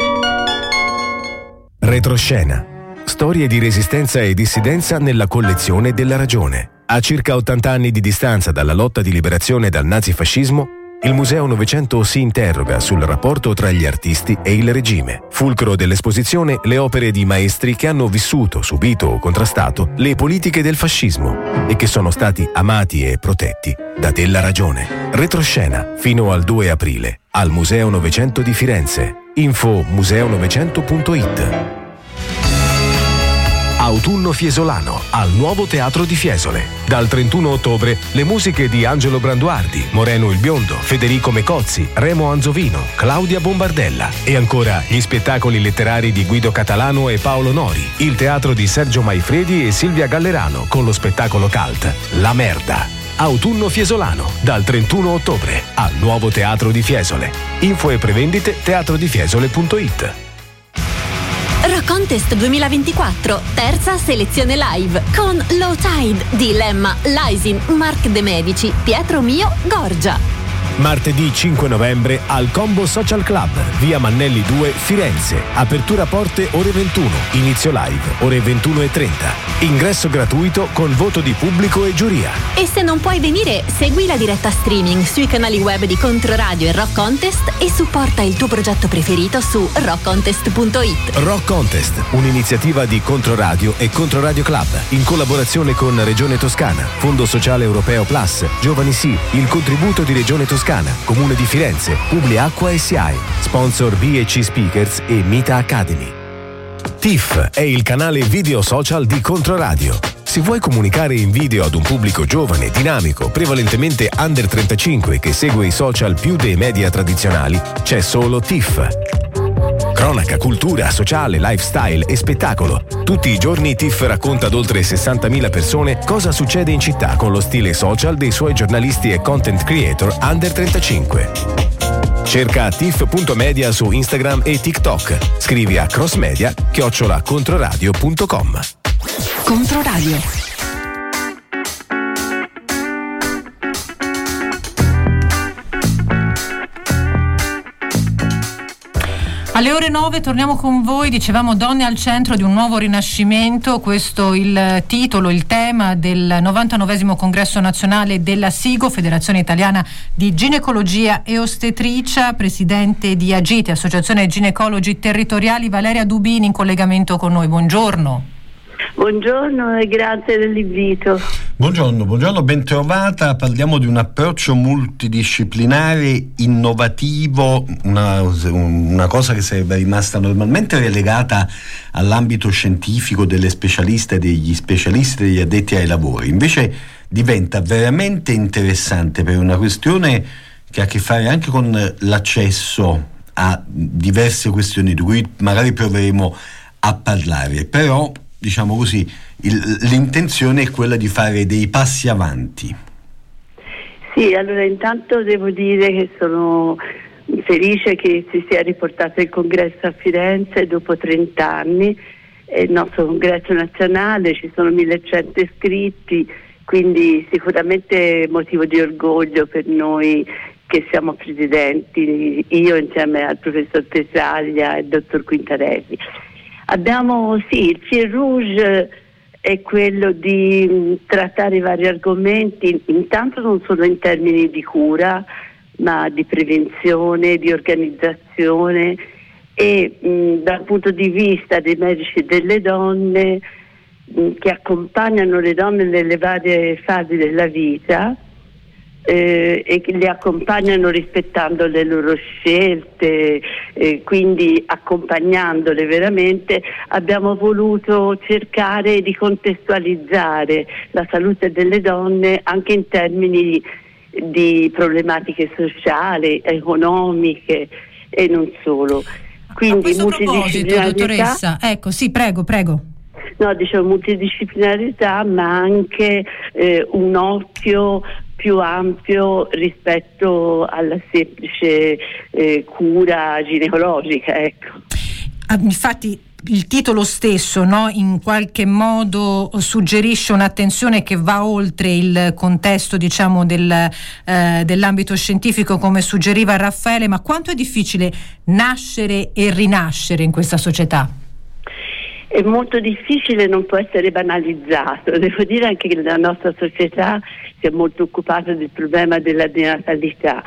Retroscena. Storie di resistenza e dissidenza nella collezione della Ragione. A circa ottanta anni di distanza dalla lotta di liberazione dal nazifascismo, il Museo Novecento si interroga sul rapporto tra gli artisti e il regime. Fulcro dell'esposizione, le opere di maestri che hanno vissuto, subito o contrastato le politiche del fascismo e che sono stati amati e protetti da Della Ragione. Retroscena fino al due aprile al Museo Novecento di Firenze. Info museo novecento punto it. Autunno Fiesolano al Nuovo Teatro di Fiesole. Dal trentuno ottobre le musiche di Angelo Branduardi, Moreno il Biondo, Federico Mecozzi, Remo Anzovino, Claudia Bombardella e ancora gli spettacoli letterari di Guido Catalano e Paolo Nori, il teatro di Sergio Maifredi e Silvia Gallerano con lo spettacolo cult La Merda. Autunno Fiesolano dal trentuno ottobre al Nuovo Teatro di Fiesole. Info e prevendite teatro di fiesole punto it. Rock Contest duemilaventiquattro, terza selezione live con Low Tide di Lemma, Lysin, Mark De Medici, Pietro Mio, Gorgia. Martedì cinque novembre al Combo Social Club, via Mannelli due, Firenze. Apertura porte ore ventuno, inizio live ore ventuno e trenta. Ingresso gratuito con voto di pubblico e giuria. E se non puoi venire, segui la diretta streaming sui canali web di Controradio e Rock Contest e supporta il tuo progetto preferito su rock contest punto it. Rock Contest, un'iniziativa di Controradio e Controradio Club, in collaborazione con Regione Toscana, Fondo Sociale Europeo Plus, Giovani Sì, il contributo di Regione Toscana, Comune di Firenze, Publiacqua S I A E, sponsor B e C Speakers e Mita Academy. T I F è il canale video social di Controradio. Se vuoi comunicare in video ad un pubblico giovane, dinamico, prevalentemente under trentacinque che segue i social più dei media tradizionali, c'è solo T I F. Cronaca, cultura, sociale, lifestyle e spettacolo. Tutti i giorni T I F racconta ad oltre sessantamila persone cosa succede in città con lo stile social dei suoi giornalisti e content creator under trentacinque. Cerca tif punto media su Instagram e TikTok. Scrivi a crossmedia chiocciola controradio punto com. Controradio. Alle ore nove torniamo con voi, dicevamo Donne al centro di un nuovo rinascimento, questo il titolo, il tema del novantanovesimo congresso nazionale della SIGO, Federazione Italiana di Ginecologia e Ostetricia. Presidente di Agite, Associazione Ginecologi Territoriali, Valeria Dubini in collegamento con noi, buongiorno. Buongiorno e grazie dell'invito. Buongiorno, buongiorno, ben trovata. Parliamo di un approccio multidisciplinare innovativo, una, una cosa che sarebbe rimasta normalmente relegata all'ambito scientifico delle specialiste e degli specialisti degli addetti ai lavori. Invece diventa veramente interessante per una questione che ha a che fare anche con l'accesso a diverse questioni di cui magari proveremo a parlare, però diciamo così il, l'intenzione è quella di fare dei passi avanti. Sì, allora intanto devo dire che sono felice che si sia riportato il congresso a Firenze dopo trenta anni, è il nostro congresso nazionale, ci sono millecento iscritti, quindi sicuramente motivo di orgoglio per noi che siamo presidenti, io insieme al professor Pesaglia e il dottor Quintarelli. Abbiamo, sì, il fil rouge è quello di mh, trattare vari argomenti, intanto non solo in termini di cura, ma di prevenzione, di organizzazione e mh, dal punto di vista dei medici e delle donne mh, che accompagnano le donne nelle varie fasi della vita, Eh, e che le accompagnano rispettando le loro scelte, eh, quindi accompagnandole veramente, abbiamo voluto cercare di contestualizzare la salute delle donne anche in termini di problematiche sociali, economiche e non solo. Quindi a questo proposito, dottoressa, ecco, sì, prego, prego. No, diciamo multidisciplinarità, ma anche eh, un occhio più ampio rispetto alla semplice eh, cura ginecologica, ecco. Infatti il titolo stesso, no, in qualche modo suggerisce un'attenzione che va oltre il contesto, diciamo, del, eh, dell'ambito scientifico, come suggeriva Raffaele, ma quanto è difficile nascere e rinascere in questa società? È molto difficile, non può essere banalizzato. Devo dire anche che la nostra società si è molto occupata del problema della denatalità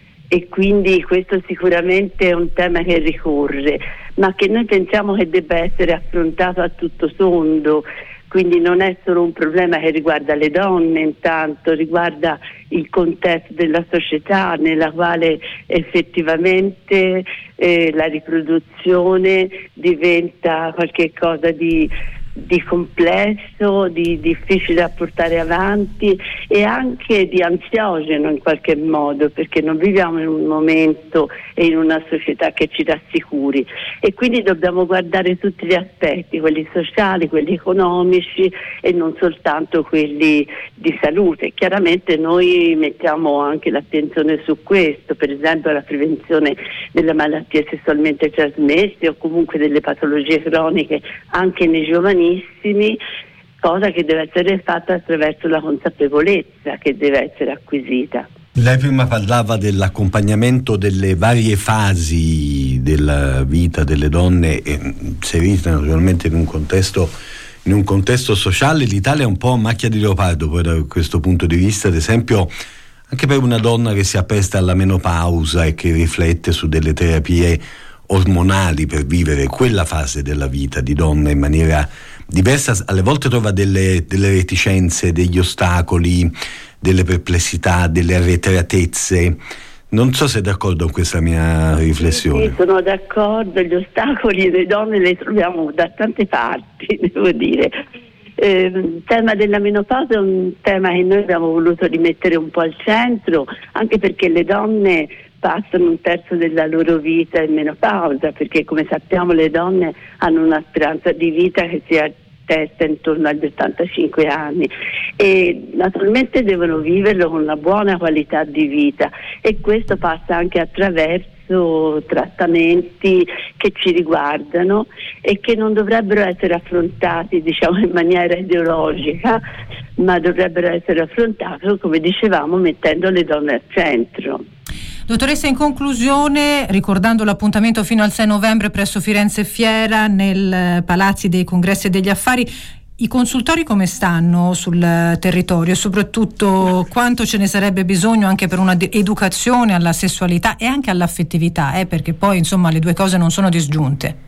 e quindi questo sicuramente è un tema che ricorre, ma che noi pensiamo che debba essere affrontato a tutto tondo. Quindi non è solo un problema che riguarda le donne, intanto riguarda il contesto della società nella quale effettivamente eh, la riproduzione diventa qualche cosa di, di complesso, di difficile da portare avanti e anche di ansiogeno in qualche modo, perché non viviamo in un momento e in una società che ci rassicuri e quindi dobbiamo guardare tutti gli aspetti, quelli sociali, quelli economici e non soltanto quelli di salute. Chiaramente noi mettiamo anche l'attenzione su questo, per esempio la prevenzione delle malattie sessualmente trasmesse o comunque delle patologie croniche anche nei giovanissimi, cosa che deve essere fatta attraverso la consapevolezza che deve essere acquisita. Lei prima parlava dell'accompagnamento delle varie fasi della vita delle donne inserite naturalmente in un contesto in un contesto sociale. L'Italia è un po' macchia di leopardo poi da questo punto di vista, ad esempio anche per una donna che si appresta alla menopausa e che riflette su delle terapie ormonali per vivere quella fase della vita di donna in maniera diversa, alle volte trova delle, delle reticenze, degli ostacoli, delle perplessità, delle arretratezze. Non so se è d'accordo con questa mia riflessione. Sì, sono d'accordo, gli ostacoli le donne le troviamo da tante parti, devo dire. Eh, il tema della menopausa è un tema che noi abbiamo voluto rimettere un po' al centro, anche perché le donne passano un terzo della loro vita in menopausa, perché come sappiamo le donne hanno una speranza di vita che si attesta intorno agli ottantacinque anni e naturalmente devono viverlo con una buona qualità di vita e questo passa anche attraverso trattamenti che ci riguardano e che non dovrebbero essere affrontati, diciamo, in maniera ideologica, ma dovrebbero essere affrontati, come dicevamo, mettendo le donne al centro. Dottoressa, in conclusione, ricordando l'appuntamento fino al sei novembre presso Firenze Fiera nel Palazzi dei Congressi e degli Affari, i consultori come stanno sul territorio e soprattutto quanto ce ne sarebbe bisogno anche per una educazione alla sessualità e anche all'affettività, eh, perché poi insomma le due cose non sono disgiunte.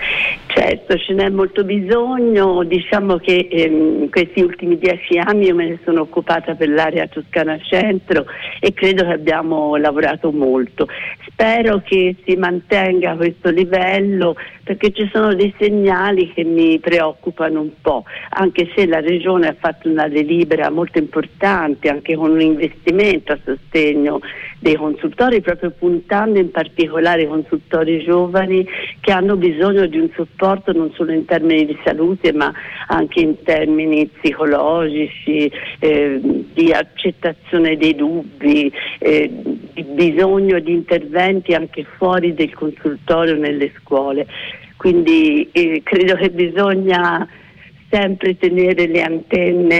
Certo, ce n'è molto bisogno, diciamo che ehm, in questi ultimi dieci anni io me ne sono occupata per l'area Toscana Centro e credo che abbiamo lavorato molto. Spero che si mantenga questo livello perché ci sono dei segnali che mi preoccupano un po', anche se la Regione ha fatto una delibera molto importante, anche con un investimento a sostegno dei consultori, proprio puntando in particolare ai consultori giovani che hanno bisogno di un supporto non solo in termini di salute ma anche in termini psicologici, eh, di accettazione dei dubbi, eh, di bisogno di interventi anche fuori del consultorio nelle scuole. Quindi eh, credo che bisogna sempre tenere le antenne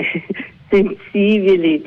sensibili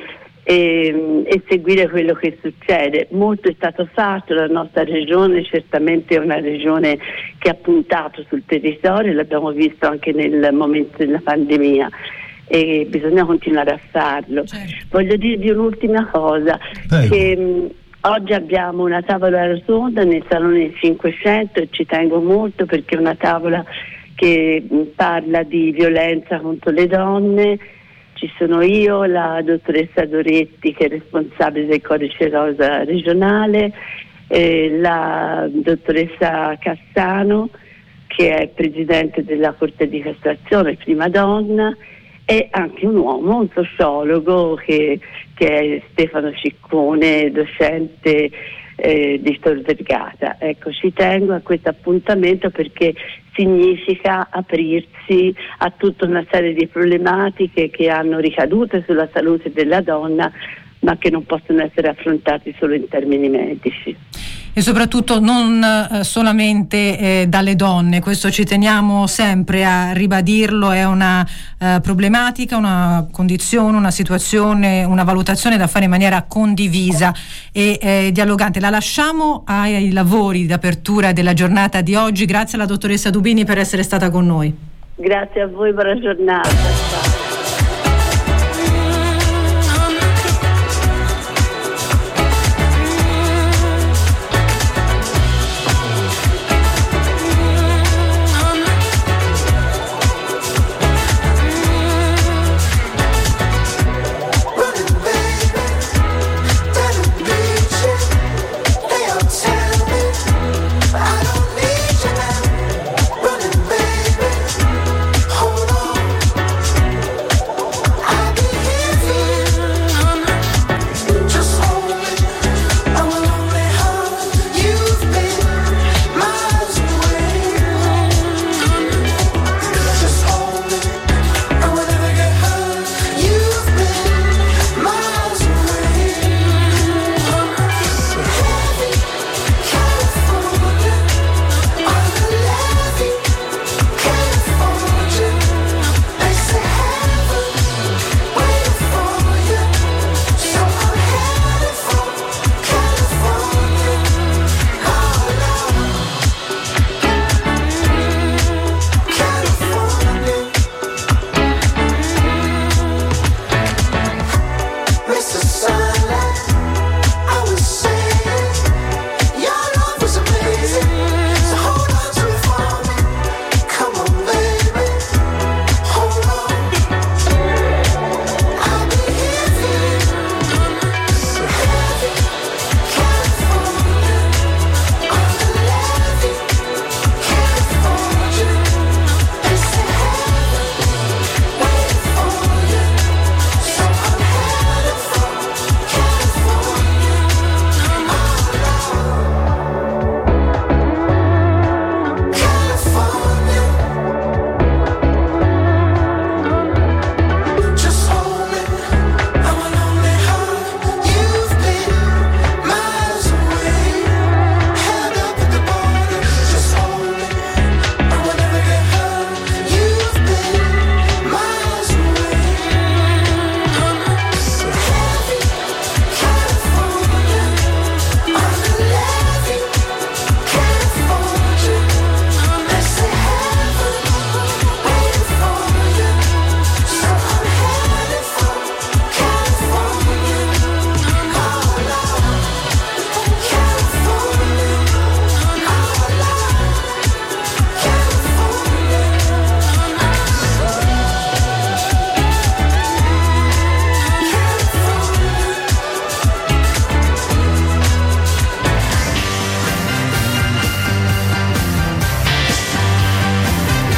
e, e seguire quello che succede. Molto è stato fatto, la nostra regione certamente è una regione che ha puntato sul territorio, l'abbiamo visto anche nel momento della pandemia e bisogna continuare a farlo. Certo. Voglio dirvi un'ultima cosa, Prego. che mh, oggi abbiamo una tavola rotonda nel Salone cinquecento e ci tengo molto perché è una tavola che mh, parla di violenza contro le donne. Ci sono io, la dottoressa Doretti che è responsabile del Codice Rosa regionale, eh, la dottoressa Cassano che è presidente della Corte di Cassazione, prima donna, e anche un uomo, un sociologo che, che è Stefano Ciccone, docente eh, di Tor Vergata. Ecco, ci tengo a questo appuntamento perché significa aprirsi a tutta una serie di problematiche che hanno ricadute sulla salute della donna, ma che non possono essere affrontati solo in termini medici. E soprattutto non eh, solamente eh, dalle donne, questo ci teniamo sempre a ribadirlo, è una eh, problematica, una condizione, una situazione, una valutazione da fare in maniera condivisa e eh, dialogante. La lasciamo ai lavori d'apertura della giornata di oggi. Grazie alla dottoressa Dubini per essere stata con noi. Grazie a voi, buona giornata. Ciao.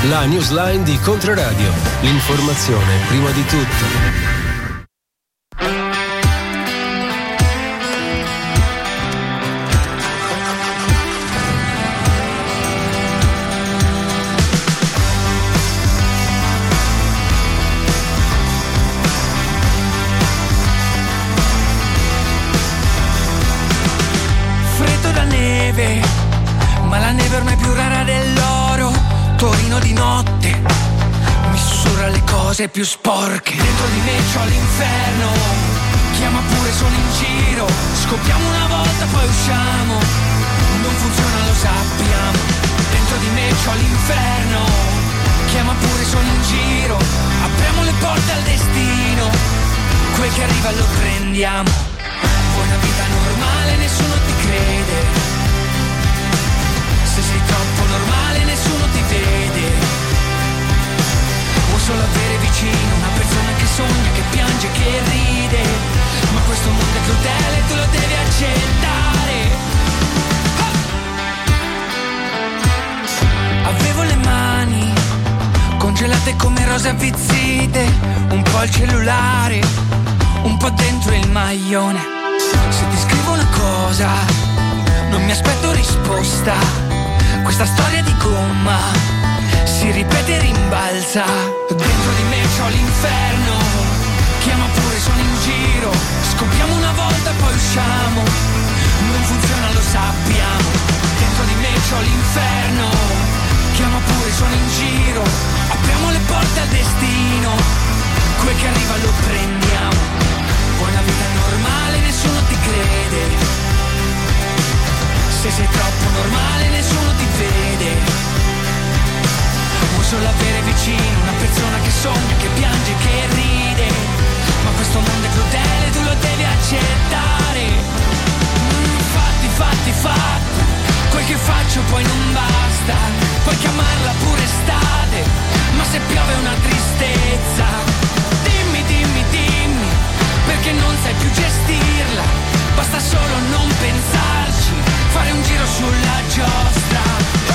La newsline di Controradio. L'informazione prima di tutto. Ma la neve ormai è più rara dell'oro. Torino di notte mi sussurra le cose più sporche. Dentro di me c'ho l'inferno, chiama pure sono in giro. Scoppiamo una volta poi usciamo, non funziona lo sappiamo. Dentro di me c'ho l'inferno, chiama pure sono in giro. Apriamo le porte al destino, quel che arriva lo prendiamo. Vuoi una vita normale, nessuno ti crede. Se sei troppo normale nessuno ti vede. Vuoi solo avere vicino una persona che sogna, che piange, che ride. Ma questo mondo è crudele, tu lo devi accettare. Ah! Avevo le mani congelate come rose avvizzite, un po' il cellulare, un po' dentro il maglione. Se ti scrivo una cosa non mi aspetto risposta. Questa storia di gomma si ripete e rimbalza. Dentro di me c'ho l'inferno, chiama pure sono in giro. Scoppiamo una volta poi usciamo, non funziona lo sappiamo. Dentro di me c'ho l'inferno, chiama pure sono in giro. Apriamo le porte al destino, quel che arriva lo prendiamo. Vuoi una vita normale, nessuno ti crede. Se sei troppo normale nessuno ti vede. Vuoi solo avere vicino una persona che sogna, che piange, che ride. Ma questo mondo è crudele, tu lo devi accettare. mm, Fatti, fatti, fatti. Quel che faccio poi non basta. Puoi chiamarla pure estate, ma se piove è una tristezza. Dimmi, dimmi, dimmi, perché non sai più gestirla. Basta solo non pensarci, fare un giro sulla giostra.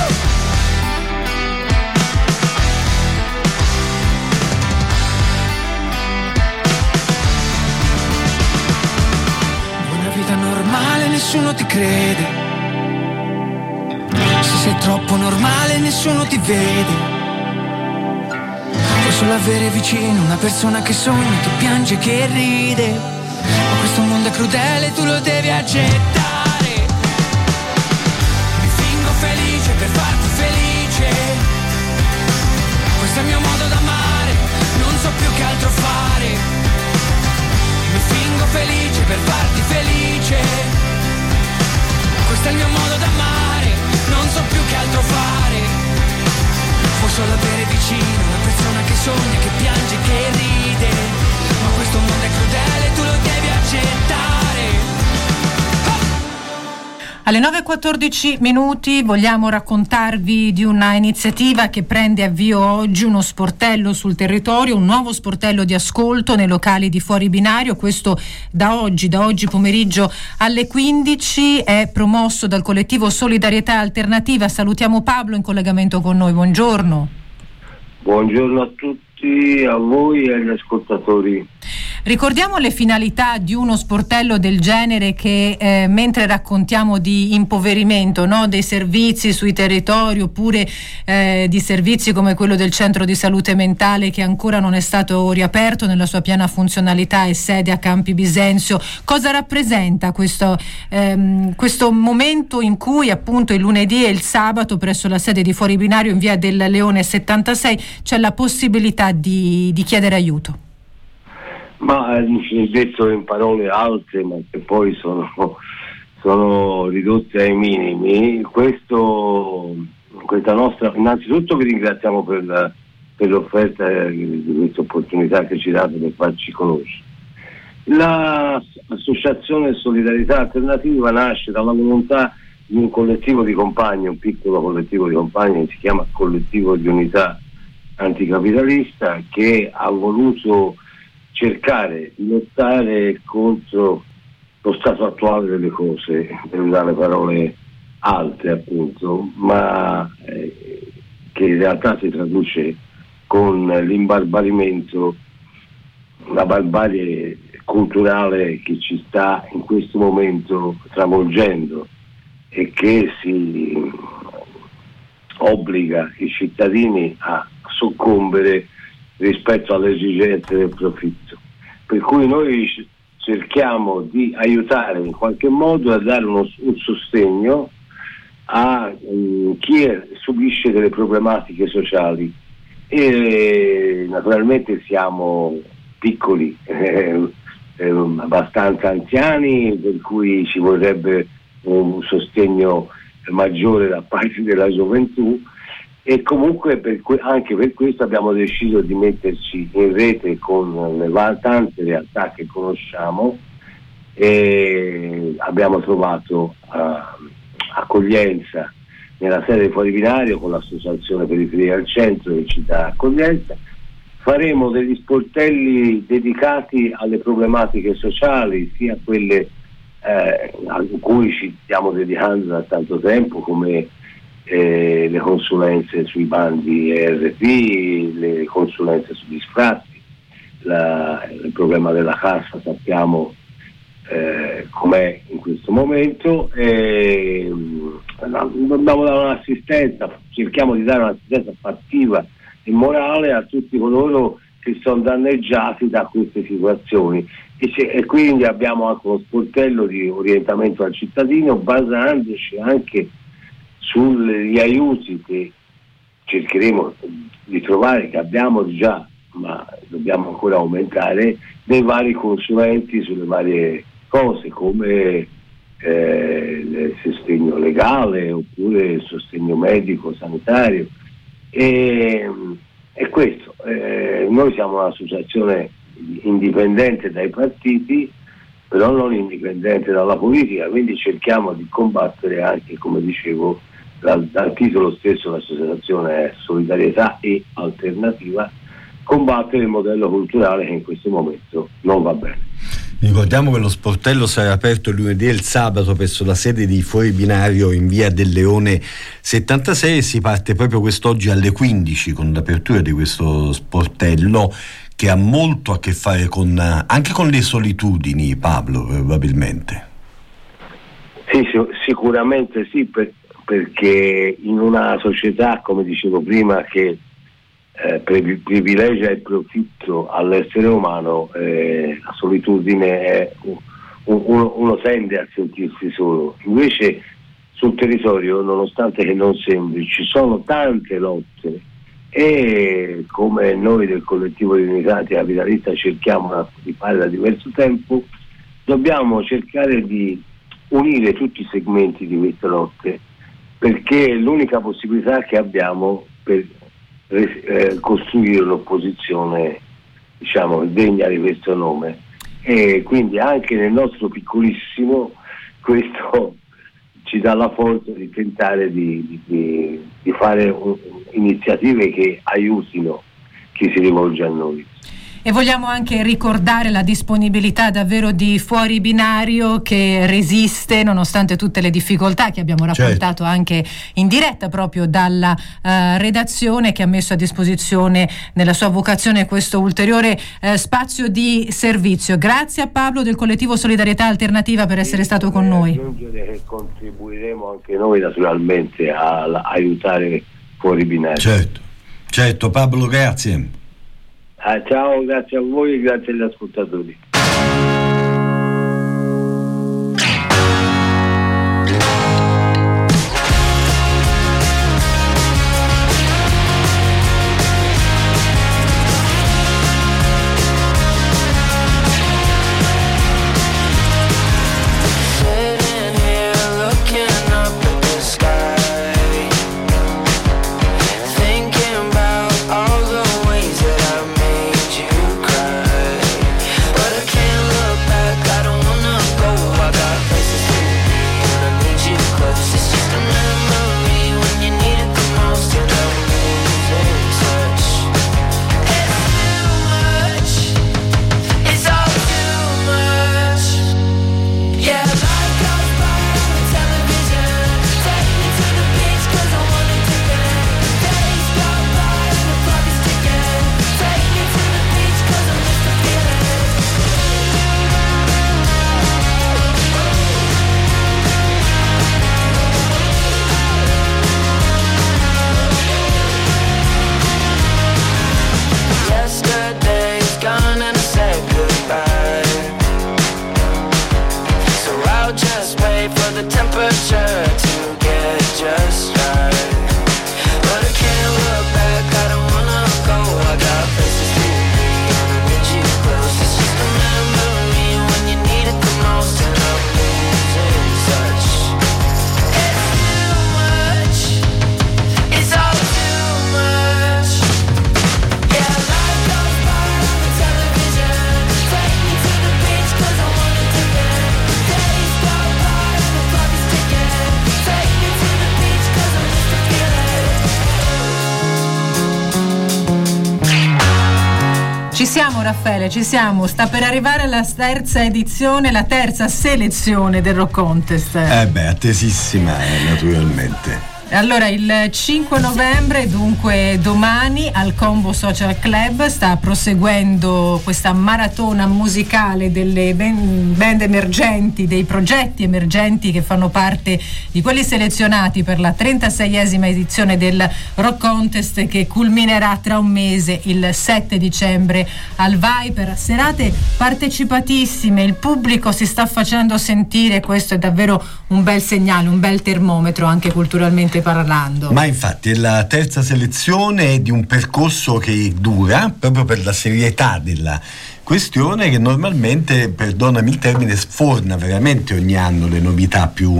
Una vita normale nessuno ti crede. Se sei troppo normale nessuno ti vede. Puoi solo avere vicino una persona che sogna, che piange, che ride. Ma questo mondo è crudele, tu lo devi accettare. Mi fingo felice per farti felice. Questo è il mio modo d'amare, non so più che altro fare. Mi fingo felice per farti felice. Questo è il mio modo d'amare, non so più che altro fare. Puoi solo avere vicino una persona che sogna, che piange, che ride. Ma questo mondo è crudele, tu lo devi accettare. Alle nove e quattordici minuti vogliamo raccontarvi di una iniziativa che prende avvio oggi, uno sportello sul territorio, un nuovo sportello di ascolto nei locali di fuori binario. Questo da oggi, da oggi pomeriggio alle quindici, è promosso dal collettivo Solidarietà Alternativa. Salutiamo Pablo in collegamento con noi, buongiorno. Buongiorno a tutti, a voi e agli ascoltatori. Ricordiamo le finalità di uno sportello del genere che eh, mentre raccontiamo di impoverimento, no, dei servizi sui territori, oppure eh, di servizi come quello del centro di salute mentale che ancora non è stato riaperto nella sua piena funzionalità e sede a Campi Bisenzio, cosa rappresenta questo, ehm, questo momento in cui appunto il lunedì e il sabato presso la sede di Fuori Binario in via del Leone settantasei c'è la possibilità di, di chiedere aiuto? Ma eh, detto in parole alte, ma che poi sono, sono ridotte ai minimi, questo, questa nostra, innanzitutto vi ringraziamo per, per l'offerta di questa opportunità che ci date per farci conoscere. L'associazione Solidarietà Alternativa nasce dalla volontà di un collettivo di compagni, un piccolo collettivo di compagni che si chiama Collettivo di Unità Anticapitalista, che ha voluto cercare di lottare contro lo stato attuale delle cose, per usare parole alte appunto, ma eh, che in realtà si traduce con l'imbarbarimento, la barbarie culturale che ci sta in questo momento travolgendo e che si obbliga i cittadini a soccombere rispetto alle esigenze del profitto. Per cui noi cerchiamo di aiutare in qualche modo a dare uno, un sostegno a um, chi è, subisce delle problematiche sociali e naturalmente siamo piccoli, eh, eh, abbastanza anziani, per cui ci vorrebbe un sostegno maggiore da parte della gioventù e comunque per que- anche per questo abbiamo deciso di metterci in rete con le va- tante realtà che conosciamo e abbiamo trovato uh, accoglienza nella sede fuori binario con l'associazione Periferia al Centro che ci dà accoglienza. Faremo degli sportelli dedicati alle problematiche sociali, sia quelle eh, a cui ci stiamo dedicando da tanto tempo, come eh, le consulenze sui bandi E R P, le consulenze sugli sfratti, la, il problema della cassa sappiamo eh, com'è in questo momento. E, dobbiamo dare un'assistenza, cerchiamo di dare un'assistenza fattiva e morale a tutti coloro che sono danneggiati da queste situazioni e, e quindi abbiamo anche uno sportello di orientamento al cittadino basandoci anche sugli aiuti che cercheremo di trovare, che abbiamo già ma dobbiamo ancora aumentare, dei vari consulenti sulle varie cose come eh, il sostegno legale oppure il sostegno medico sanitario e, e questo eh, noi siamo un'associazione indipendente dai partiti però non indipendente dalla politica, quindi cerchiamo di combattere anche, come dicevo dal, dal titolo stesso l'associazione è Solidarietà e Alternativa, combattere il modello culturale che in questo momento non va bene. Ricordiamo che lo sportello sarà aperto il lunedì e il sabato presso la sede di Fuori Binario in via del Leone settantasei e si parte proprio quest'oggi alle quindici con l'apertura di questo sportello che ha molto a che fare con anche con le solitudini, Pablo, probabilmente. Sì, sicuramente sì, per, perché in una società, come dicevo prima, che Eh, privilegia il profitto all'essere umano, eh, la solitudine è un, uno, uno tende a sentirsi solo. Invece sul territorio, nonostante che non sembri, ci sono tante lotte e come noi del collettivo di Unità Anticapitalista cerchiamo di fare da diverso tempo, dobbiamo cercare di unire tutti i segmenti di queste lotte, perché è l'unica possibilità che abbiamo per Eh, costruire un'opposizione, diciamo, degna di questo nome e quindi anche nel nostro piccolissimo questo ci dà la forza di tentare di, di, di fare un, iniziative che aiutino chi si rivolge a noi. E vogliamo anche ricordare la disponibilità davvero di Fuori Binario, che resiste nonostante tutte le difficoltà che abbiamo raccontato, certo, anche in diretta proprio dalla uh, redazione, che ha messo a disposizione nella sua vocazione questo ulteriore uh, spazio di servizio. Grazie a Pablo del collettivo Solidarietà Alternativa per essere stato con noi. Aggiungere che contribuiremo anche noi naturalmente a, a aiutare Fuori Binario. Certo, certo Pablo, grazie. Ah, ciao, grazie a voi e grazie agli ascoltatori. But Ci siamo Raffaele, ci siamo, sta per arrivare la terza edizione, la terza selezione del Rock Contest. Eh beh, attesissima eh, naturalmente. Allora il cinque novembre, dunque domani, al Combo Social Club sta proseguendo questa maratona musicale delle band emergenti, dei progetti emergenti che fanno parte di quelli selezionati per la trentaseiesima edizione del Rock Contest, che culminerà tra un mese, il sette dicembre al Viper. Serate partecipatissime, il pubblico si sta facendo sentire, questo è davvero un bel segnale, un bel termometro anche culturalmente parlando. Ma infatti è la terza selezione di un percorso che dura proprio per la serietà della questione, che normalmente, perdonami il termine, sforna veramente ogni anno le novità più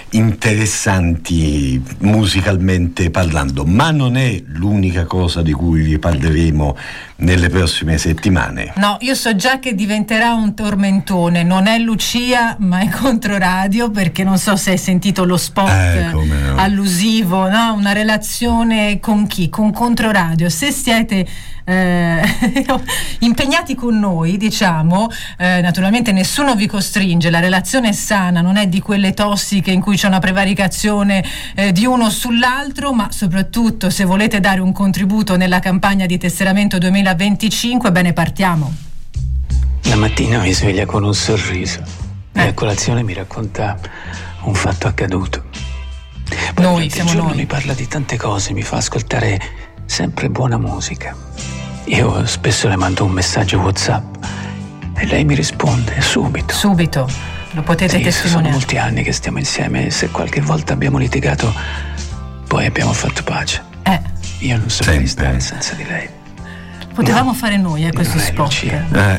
interessanti musicalmente parlando, ma non è l'unica cosa di cui vi parleremo nelle prossime settimane. No, io so già che diventerà un tormentone, non è Lucia ma è Controradio, perché non so se hai sentito lo spot eh, no. allusivo, no? Una relazione con chi? Con Controradio. Se siete eh, impegnati con noi, diciamo, eh, naturalmente nessuno vi costringe, la relazione è sana, non è di quelle tossiche in cui c'è una prevaricazione eh, di uno sull'altro, ma soprattutto se volete dare un contributo nella campagna di tesseramento duemilaventicinque, bene, partiamo. La mattina mi sveglia con un sorriso e a colazione mi racconta un fatto accaduto. Poi noi siamo il giorno noi. Mi parla di tante cose, mi fa ascoltare sempre buona musica. Io spesso le mando un messaggio WhatsApp e lei mi risponde subito. Subito, lo potete sì, testimoniare. Sono molti anni che stiamo insieme e se qualche volta abbiamo litigato, poi abbiamo fatto pace. Eh. Io non saprei stare senza di lei. Potevamo no, fare noi eh, questo spot. Eh.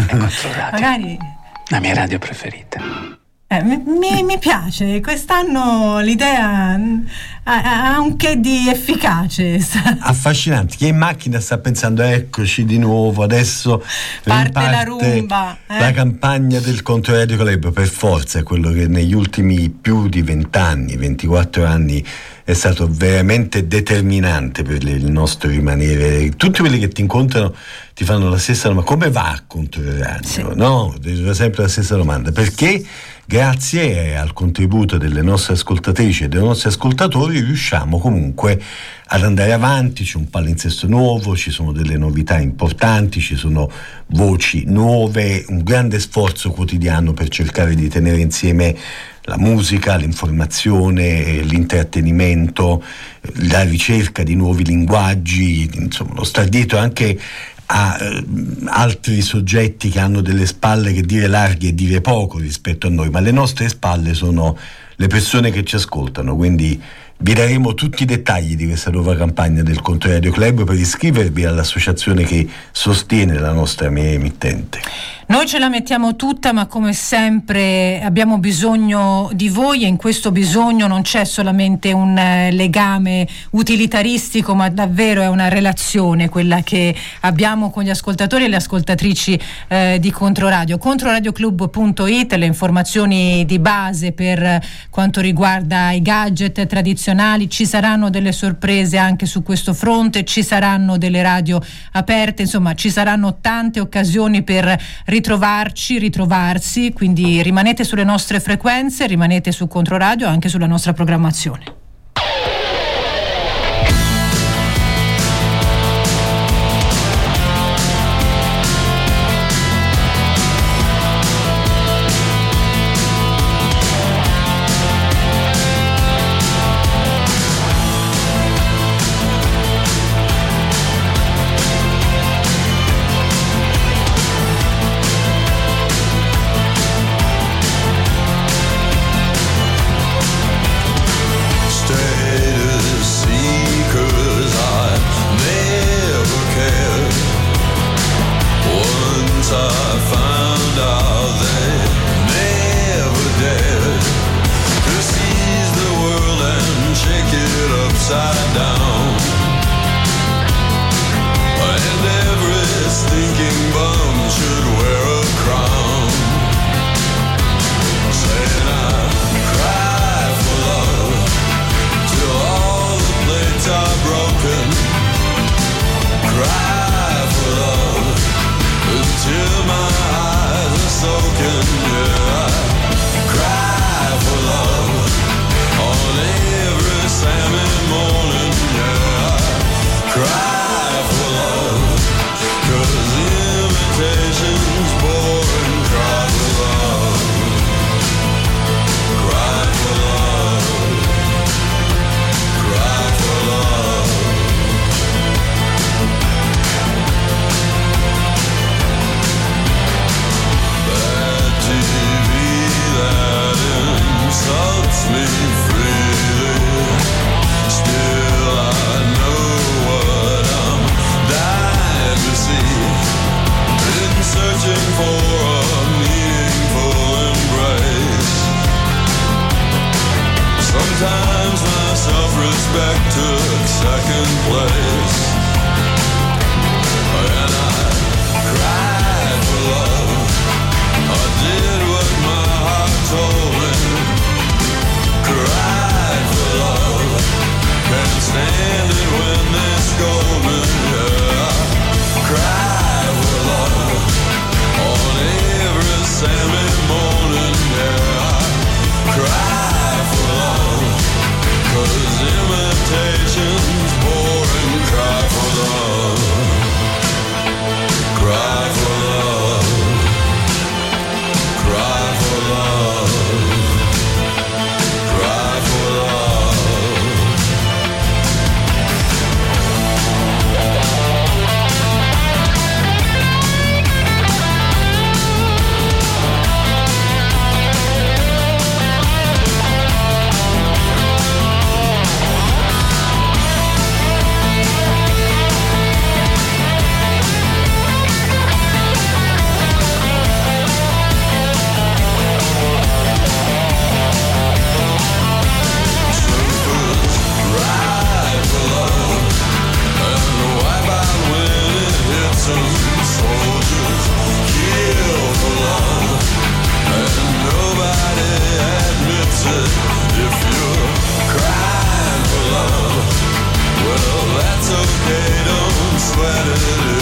Magari la mia radio preferita. Eh, mi, mi piace, quest'anno l'idea ha, ha un che di efficace. Affascinante. Chi è in macchina sta pensando eccoci di nuovo, adesso parte la rumba, eh? La campagna del Controradio Club, per forza è quello che negli ultimi più di vent'anni, ventiquattro anni è stato veramente determinante per il nostro rimanere. Tutti quelli che ti incontrano ti fanno la stessa domanda: come va a Controradio? Sì. No, sempre la stessa domanda, perché grazie al contributo delle nostre ascoltatrici e dei nostri ascoltatori riusciamo comunque ad andare avanti. C'è un palinsesto nuovo, ci sono delle novità importanti, ci sono voci nuove, un grande sforzo quotidiano per cercare di tenere insieme la musica, l'informazione, l'intrattenimento, la ricerca di nuovi linguaggi, insomma lo star dietro anche a eh, altri soggetti che hanno delle spalle che dire larghe e dire poco rispetto a noi, ma le nostre spalle sono le persone che ci ascoltano, quindi vi daremo tutti i dettagli di questa nuova campagna del Controradio Club per iscrivervi all'associazione che sostiene la nostra emittente. Noi ce la mettiamo tutta, ma come sempre abbiamo bisogno di voi e in questo bisogno non c'è solamente un eh, legame utilitaristico, ma davvero è una relazione quella che abbiamo con gli ascoltatori e le ascoltatrici eh, di Controradio. Controradioclub punto it, le informazioni di base per quanto riguarda i gadget tradizionali. Ci saranno delle sorprese anche su questo fronte, ci saranno delle radio aperte, insomma ci saranno tante occasioni per ritrovarci, ritrovarsi, quindi rimanete sulle nostre frequenze, rimanete su Controradio, anche sulla nostra programmazione. sweater.